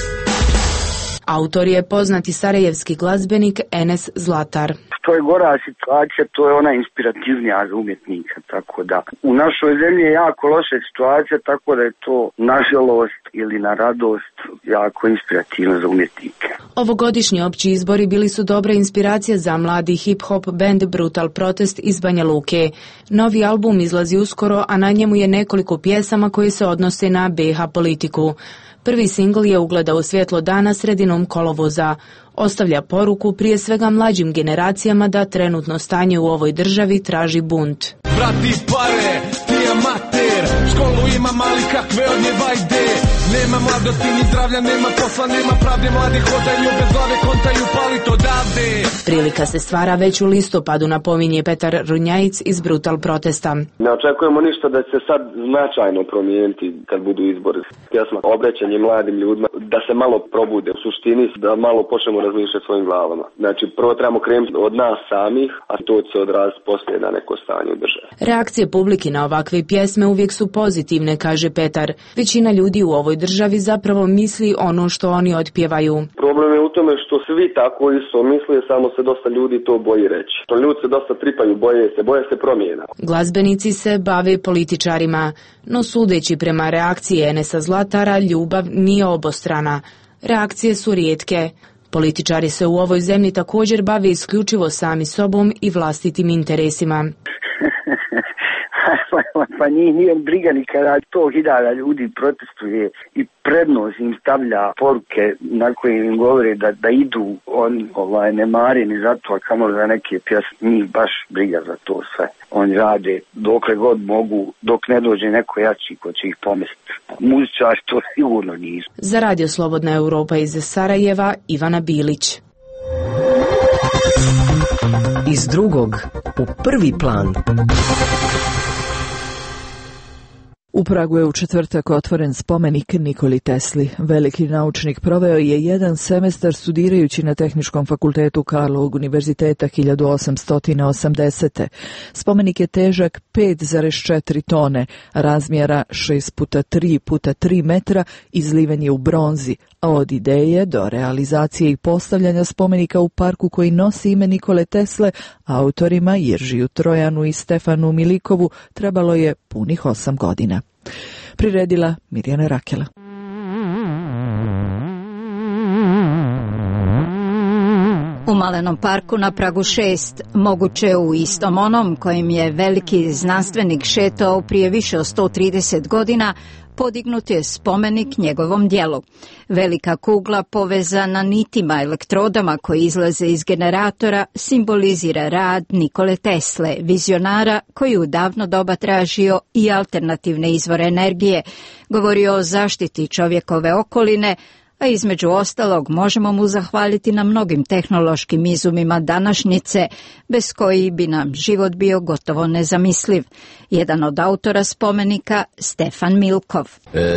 Autor je poznati sarajevski glazbenik Enes Zlatar. Što je gora situacija, to je ona inspirativnija za umjetnika, tako da u našoj zemlji je jako loša situacija, tako da je to nažalost ili na radost jako inspirativno za umjetnike. Ovogodišnji opći izbori bili su dobra inspiracija za mladi hip-hop band Brutal Protest iz Banja Luke. Novi album izlazi uskoro, a na njemu je nekoliko pjesama koje se odnose na BiH politiku. Prvi singl je ugledao svjetlo dana sredinom kolovoza. Ostavlja poruku prije svega mlađim generacijama da trenutno stanje u ovoj državi traži bunt. Brati pare, ti amater, školu ima mali kakve od nje vajde. Nema mladosti ni zdravlja, nema posla, nema pravde, mladi hodaju bez glave, kontaju palit odavde. Prilika se stvara već u listopadu, napominje Petar Runjajic iz Brutal protesta. Ne očekujemo ništa da će se sad značajno promijeniti kad budu izbori. Ja sam obraćanje mladim ljudima da se malo probude u suštini, da malo počnemo razmišljati svojim glavama. Znači, prvo trebamo krenuti od nas samih, a to će se odraziti poslije na neko stanje u državi. Reakcije publike na ovakve pjesme uvijek su pozitivne, kaže Petar. Većina ljudi u ovoj državi zapravo misli ono što oni otpjevaju. Problem je u tome što svi tako isto misle, samo se dosta ljudi to boji reći. To ljudi se dosta tripaju, boje se promjena. Glazbenici se bave političarima, no sudeći prema reakciji Enesa Zlatara, ljubav nije obostrana. Reakcije su rijetke. Političari se u ovoj zemlji također bave isključivo sami sobom i vlastitim interesima. Pa nije briga ni kada 100.000 ljudi protestuje i prednost im stavlja poruke na koje im govore da idu, oni ne mare ni za to, a kamoli za neke pjesme, njih baš briga za to sve. Oni rade dokle god mogu, dok ne dođe neko jači ko će ih pomestiti. Muzičari to sigurno nisu. Za Radio Slobodna Europa iz Sarajeva, Ivana Bilić. Iz drugog u prvi plan. U Pragu je u četvrtak otvoren spomenik Nikoli Tesli. Veliki naučnik proveo je jedan semestar studirajući na Tehničkom fakultetu Karlovog univerziteta 1880. Spomenik je težak 5,4 tone, razmjera 6x3x3 metra, izliven je u bronzi, a od ideje do realizacije i postavljanja spomenika u parku koji nosi ime Nikole Tesle, autorima Jeržiju Trojanu i Stefanu Milikovu trebalo je punih 8 godina. Priredila Mirjana Rakela. U Malenom parku na Pragu 6, moguće u istom onom kojim je veliki znanstvenik šetao prije više od 130 godina, podignut je spomenik njegovom djelu. Velika kugla povezana nitima elektrodama koji izlaze iz generatora simbolizira rad Nikole Tesle, vizionara koji u davno doba tražio i alternativne izvore energije, govorio o zaštiti čovjekove okoline, a između ostalog možemo mu zahvaliti na mnogim tehnološkim izumima današnjice, bez kojih bi nam život bio gotovo nezamisliv. Jedan od autora spomenika, Stefan Milkov.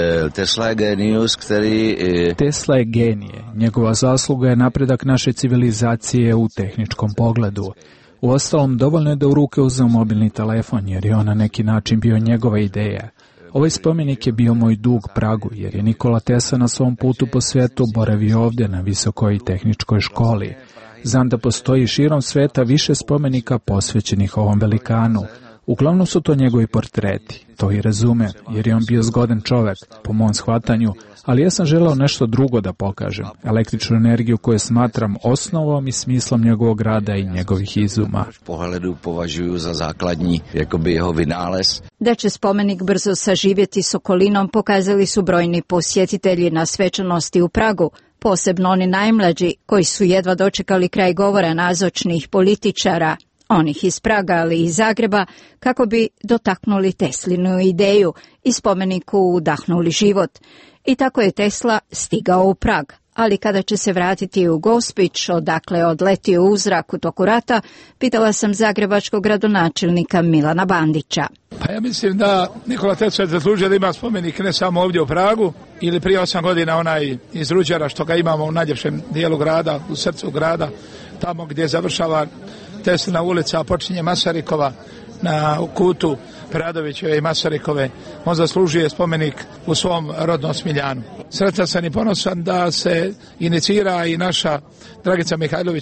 Tesla je genije. Njegova zasluga je napredak naše civilizacije u tehničkom pogledu. Uostalom, dovoljno je da u ruke uzeo mobilni telefon, jer je on na neki način bio njegova ideja. Ovaj spomenik je bio moj dug Pragu, jer je Nikola Tesla na svom putu po svijetu boravio ovdje na visokoj tehničkoj školi. Znam da postoji širom svijeta više spomenika posvećenih ovom velikanu. Uglavnom su to njegovi portreti, to i razumem, jer je on bio zgodan čovjek, po mom shvatanju, ali ja sam želeo nešto drugo da pokažem, električnu energiju koju smatram osnovom i smislom njegovog rada i njegovih izuma. Pohledu považuju za základní, jakoby jeho vynález. Da će spomenik brzo saživjeti s okolinom pokazali su brojni posjetitelji na svečanosti u Pragu, posebno oni najmlađi koji su jedva dočekali kraj govora nazočnih političara, onih iz Praga, ali i iz Zagreba, kako bi dotaknuli Teslinu ideju i spomeniku udahnuli život. I tako je Tesla stigao u Prag, ali kada će se vratiti u Gospić, odakle odletio u zrak u toku rata, pitala sam zagrebačkog gradonačelnika Milana Bandića. Pa ja mislim da Nikola Tesla zaslužuje da ima spomenik ne samo ovdje u Pragu, ili prije 8 godina onaj iz Ruđera što ga imamo u najljepšem dijelu grada, u srcu grada, tamo gdje završava Teslina ulica, počinje Masarikova na kutu Preradovićeve i Masarikove. On zaslužuje spomenik u svom rodnom Smiljanu. Sretan sam i ponosan da se inicira i naša Dragica Mihajlović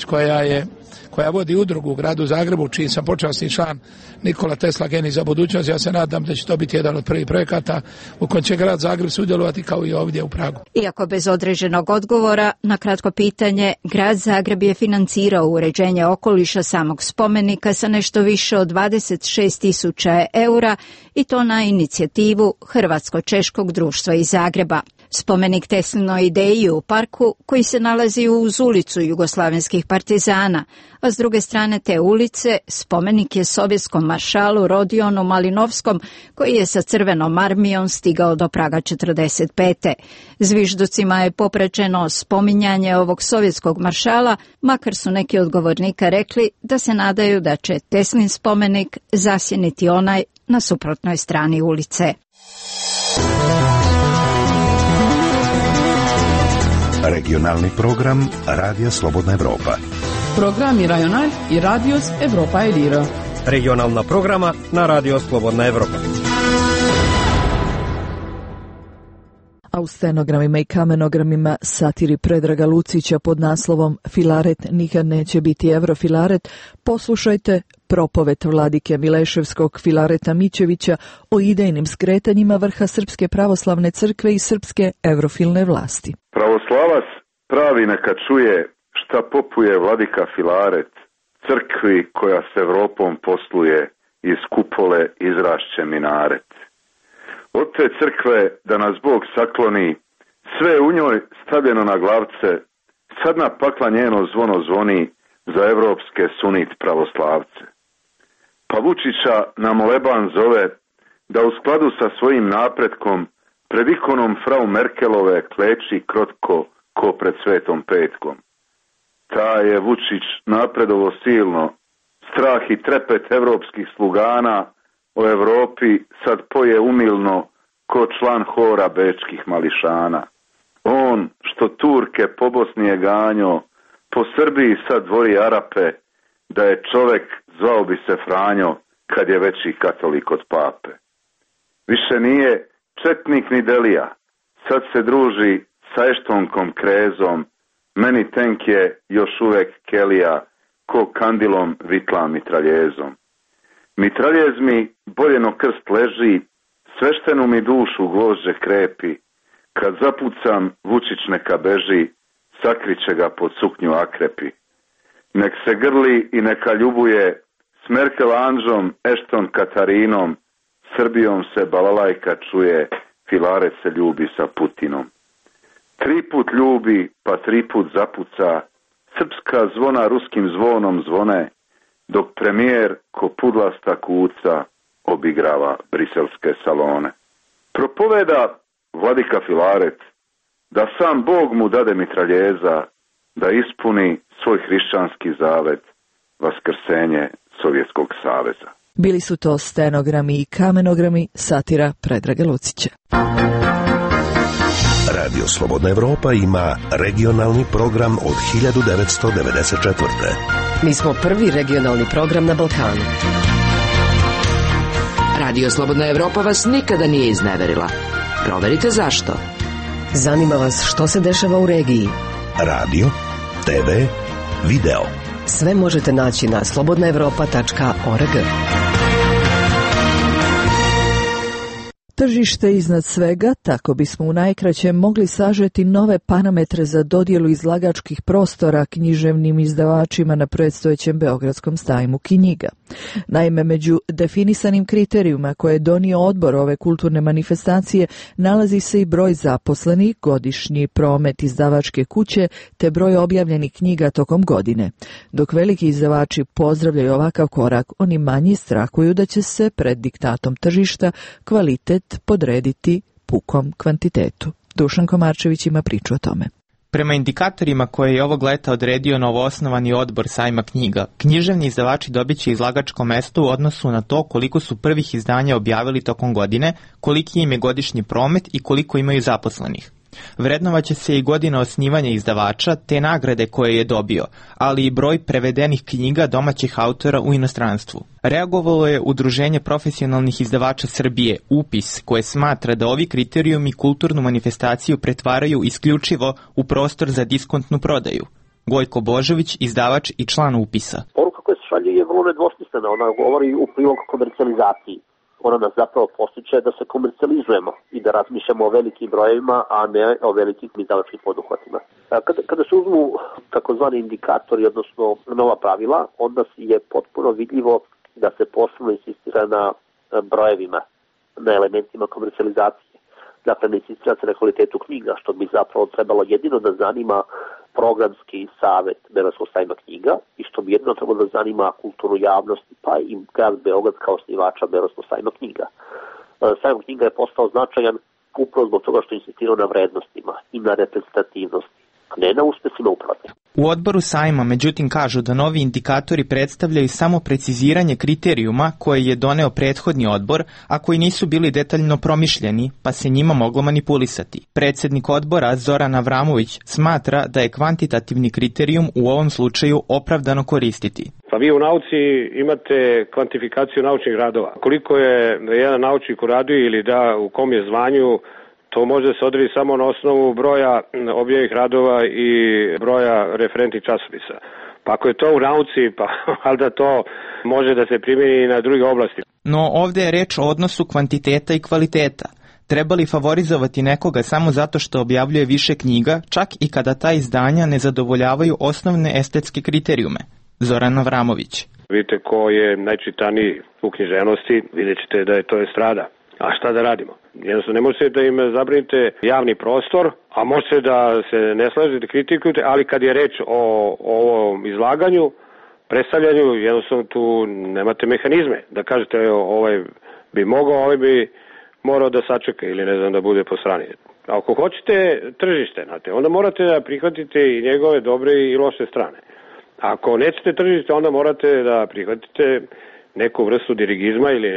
koja vodi udrugu u gradu Zagrebu, čiji sam počasni član, Nikola Tesla genij za budućnost. Ja se nadam da će to biti jedan od prvih projekata u kojem će grad Zagreb sudjelovati kao i ovdje u Pragu. Iako bez određenog odgovora na kratko pitanje, grad Zagreb je financirao uređenje okoliša samog spomenika sa nešto više od 26.000 eura i to na inicijativu Hrvatsko-češkog društva iz Zagreba. spomenik Teslinoj ideji u parku koji se nalazi uz ulicu jugoslavenskih partizana, a s druge strane te ulice spomenik je sovjetskom maršalu Rodionu Malinovskom koji je sa crvenom armijom stigao do Praga 45. Zvižducima je poprečeno spominjanje ovog sovjetskog maršala, makar su neki od govornika rekli da se nadaju da će Teslin spomenik zasjeniti onaj na suprotnoj strani ulice. Regionalni program Radija Slobodna Evropa. Programi Rajonal i Radios Evropa Elira. Regionalna programa na Radio Slobodna Evropa. A u stenogramima i kamenogramima satiri Predraga Lucića pod naslovom Filaret nikad neće biti Eurofilaret, poslušajte propovet vladike Mileševskog Filareta Mićevića o idejnim skretanjima vrha Srpske pravoslavne crkve i srpske eurofilne vlasti. Pravoslavac pravi neka čuje šta popuje vladika Filaret, crkvi koja s Evropom posluje, iz kupole izrašće minaret. Od te crkve da nas Bog sakloni, sve u njoj stavljeno na glavce, sad na pakla njeno zvono zvoni za evropske sunit pravoslavce. Pa Vučića na moleban zove da u skladu sa svojim napretkom pred ikonom frau Merkelove kleči krotko ko pred Svetom Petkom. Ta je Vučić napredovo silno, strah i trepet evropskih slugana o Evropi sad poje umilno ko član hora bečkih mališana. On što Turke po Bosni je ganjo, po Srbiji sad dvori Arape, da je čovek zvao bi se Franjo kad je veći katolik od pape. Više nije četnik ni Delija, sad se druži sa Eštonkom Krezom, meni tenk je još uvek Kelija, ko kandilom vitla mitraljezom. Mitraljez mi boljeno krst leži, sveštenu mi dušu gvožđe krepi, kad zapucam Vučić neka beži, sakriće ga pod suknju akrepi. Nek se grli i neka ljubuje, s Merkel Anžom, Ešton Katarinom, Srbijom se balalajka čuje, Filaret se ljubi sa Putinom. 3 put ljubi, pa 3 put zapuca, srpska zvona ruskim zvonom zvone, dok premijer ko pudlasta kuca obigrava briselske salone. Propoveda vladika Filaret da sam Bog mu dade mitraljeza da ispuni svoj hrišćanski zavet, vaskrsenje Sovjetskog saveza. Bili su to stenogrami i kamenogrami satira Predraga Lucića. Radio Slobodna Evropa ima regionalni program od 1994. Mi smo prvi regionalni program na Balkanu. Radio Slobodna Evropa vas nikada nije izneverila. Proverite zašto. Zanima vas što se dešava u regiji. Radio, TV, video. Sve možete naći na slobodnaevropa.org. Tržište iznad svega, tako bismo u najkraćem mogli sažeti nove parametre za dodjelu izlagačkih prostora književnim izdavačima na predstojećem Beogradskom sajmu knjiga. Naime, među definisanim kriterijuma koje je donio odbor ove kulturne manifestacije nalazi se i broj zaposlenih, godišnji promet izdavačke kuće te broj objavljenih knjiga tokom godine. Dok veliki izdavači pozdravljaju ovakav korak, oni manji strahuju da će se pred diktatom tržišta kvalitet podrediti pukom kvantitetu. Dušan Komarčević ima priču o tome. Prema indikatorima koje je ovog leta odredio novoosnovani odbor sajma knjiga, književni izdavači dobit će izlagačko mesto u odnosu na to koliko su prvih izdanja objavili tokom godine, koliki im je godišnji promet i koliko imaju zaposlenih. Vrednovaće se i godina osnivanja izdavača te nagrade koje je dobio, ali i broj prevedenih knjiga domaćih autora u inostranstvu. Reagovalo je Udruženje profesionalnih izdavača Srbije, UPIS, koje smatra da ovi kriterijumi kulturnu manifestaciju pretvaraju isključivo u prostor za diskontnu prodaju. Gojko Božović, izdavač i član UPIS-a. Poruka koja se šalje je vrlo nedvosmislena, ona govori u prilog komercijalizaciji. Ona nas zapravo postiče da se komercijalizujemo i da razmišljamo o velikim brojevima, a ne o velikim izdavačkim poduhvatima. Kada se uzmu takozvani indikatori, odnosno nova pravila, onda je potpuno vidljivo da se posebno insistira na brojevima, na elementima komercijalizacije. dakle ne insistira se na kvalitetu knjiga, što bi zapravo trebalo jedino da zanima programski savet Beogradskog sajma knjiga i što bi jedino trebalo da zanima kulturnu javnost, pa i grad Beograd kao osnivača Beogradskog sajma knjiga. Sajam knjiga je postao značajan upravo zbog toga što je insistirao na vrednostima i na reprezentativnosti, a ne na uspesima uprave. U odboru sajma, međutim, kažu da novi indikatori predstavljaju samo preciziranje kriterijuma koje je doneo prethodni odbor, a koji nisu bili detaljno promišljeni, pa se njima moglo manipulisati. Predsjednik odbora Zoran Avramović smatra da je kvantitativni kriterijum u ovom slučaju opravdano koristiti. Pa vi u nauci imate kvantifikaciju naučnih radova. Koliko je jedan naučnik uradio ili da u kom je zvanju, to može se odrediti samo na osnovu broja objavljenih radova i broja referentnih časopisa. Pa ako je to u nauci, pa da to može da se primjeni i na druge oblasti. No ovdje je reč o odnosu kvantiteta i kvaliteta. Treba li favorizovati nekoga samo zato što objavljuje više knjiga, čak i kada ta izdanja ne zadovoljavaju osnovne estetske kriterijume? Zoran Avramović. Vidite ko je najčitaniji u književnosti, vidjet ćete da je to estrada. A šta da radimo? Jednostavno ne možete da im zabranite javni prostor, a možete da se ne slažete, kritikujete, ali kad je reč o ovom izlaganju, predstavljanju, jednostavno tu nemate mehanizme. Da kažete ovaj bi mogao, ovaj bi morao da sačeka ili ne znam da bude po strani. A ako hoćete tržište, znate, onda morate da prihvatite i njegove dobre i loše strane. Ako nećete tržište, onda morate da prihvatite neku vrstu dirigizma ili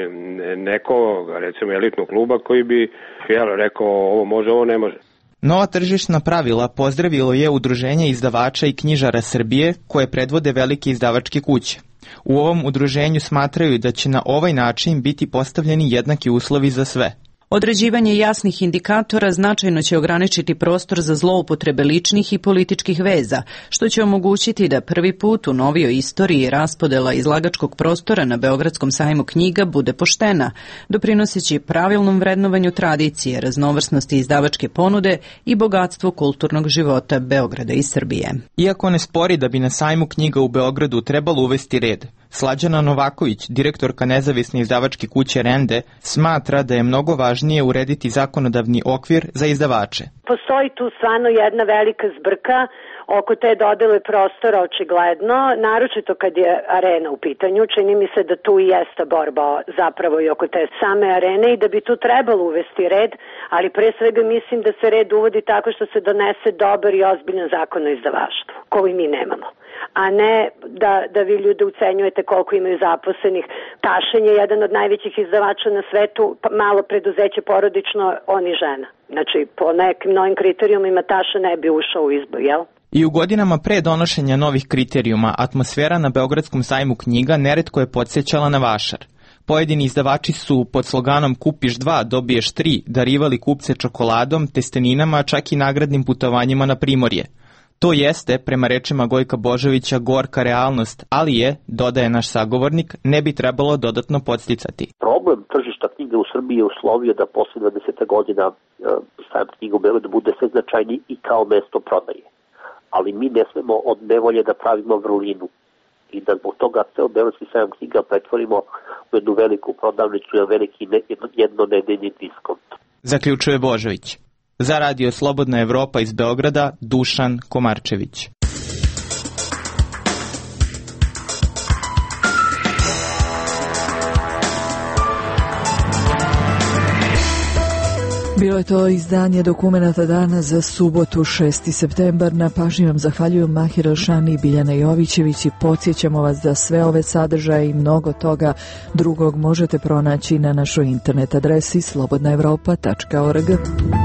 nekog, recimo, elitnog kluba koji bi rekao ovo može, ovo ne može. Nova tržišna pravila pozdravilo je Udruženje izdavača i knjižara Srbije koje predvode velike izdavačke kuće. U ovom udruženju smatraju da će na ovaj način biti postavljeni jednaki uslovi za sve. Određivanje jasnih indikatora značajno će ograničiti prostor za zloupotrebe ličnih i političkih veza, što će omogućiti da prvi put u novijoj istoriji raspodela izlagačkog prostora na Beogradskom sajmu knjiga bude poštena, doprinoseći pravilnom vrednovanju tradicije, raznovrsnosti izdavačke ponude i bogatstvu kulturnog života Beograda i Srbije. Iako ne spori da bi na sajmu knjiga u Beogradu trebalo uvesti red, Slađana Novaković, direktorka nezavisne izdavačke kuće Rende, smatra da je mnogo važnije urediti zakonodavni okvir za izdavače. Postoji tu stvarno jedna velika zbrka oko te dodele prostora očigledno, naročito kad je arena u pitanju. Čini mi se da tu i jeste borba zapravo i oko te same arene i da bi tu trebalo uvesti red, ali pre svega mislim da se red uvodi tako što se donese dobar i ozbiljan zakon o izdavaštvu, koji mi nemamo. A ne da vi ljude ucenjujete koliko imaju zaposlenih. Tašen je jedan od najvećih izdavača na svetu, malo preduzeće porodično, on i žena. Znači, po nekim novim kriterijumima Taša ne bi ušao u izbor, jel? I u godinama pre donošenja novih kriterijuma, atmosfera na Beogradskom sajmu knjiga neretko je podsjećala na vašar. Pojedini izdavači su pod sloganom Kupiš 2, dobiješ 3 darivali kupce čokoladom, testeninama, čak i nagradnim putovanjima na Primorje. To jeste, prema rečima Gojka Božovića, gorka realnost, ali je, dodaje naš sagovornik, ne bi trebalo dodatno podsticati. Problem tržišta knjige u Srbiji je uslovio da posle 20 godina sajam knjiga u Beogradu bude sve značajniji i kao mesto prodaje. Ali mi ne smemo od nevolje da pravimo vrlinu i da zbog toga ceo Beogradski sajam knjiga pretvorimo u jednu veliku prodavnicu, jednonedeljni diskont. Zaključuje Božović. Za Radio Slobodna Evropa iz Beograda, Dušan Komarčević. Bilo je to izdanje dokumenata dana za subotu 6. septembar. Na pažnji vam zahvaljuju Mahir Elšani i Biljana Jovićević i podsjećamo vas da sve ove sadržaje i mnogo toga drugog možete pronaći na našoj internet adresi slobodnaevropa.org.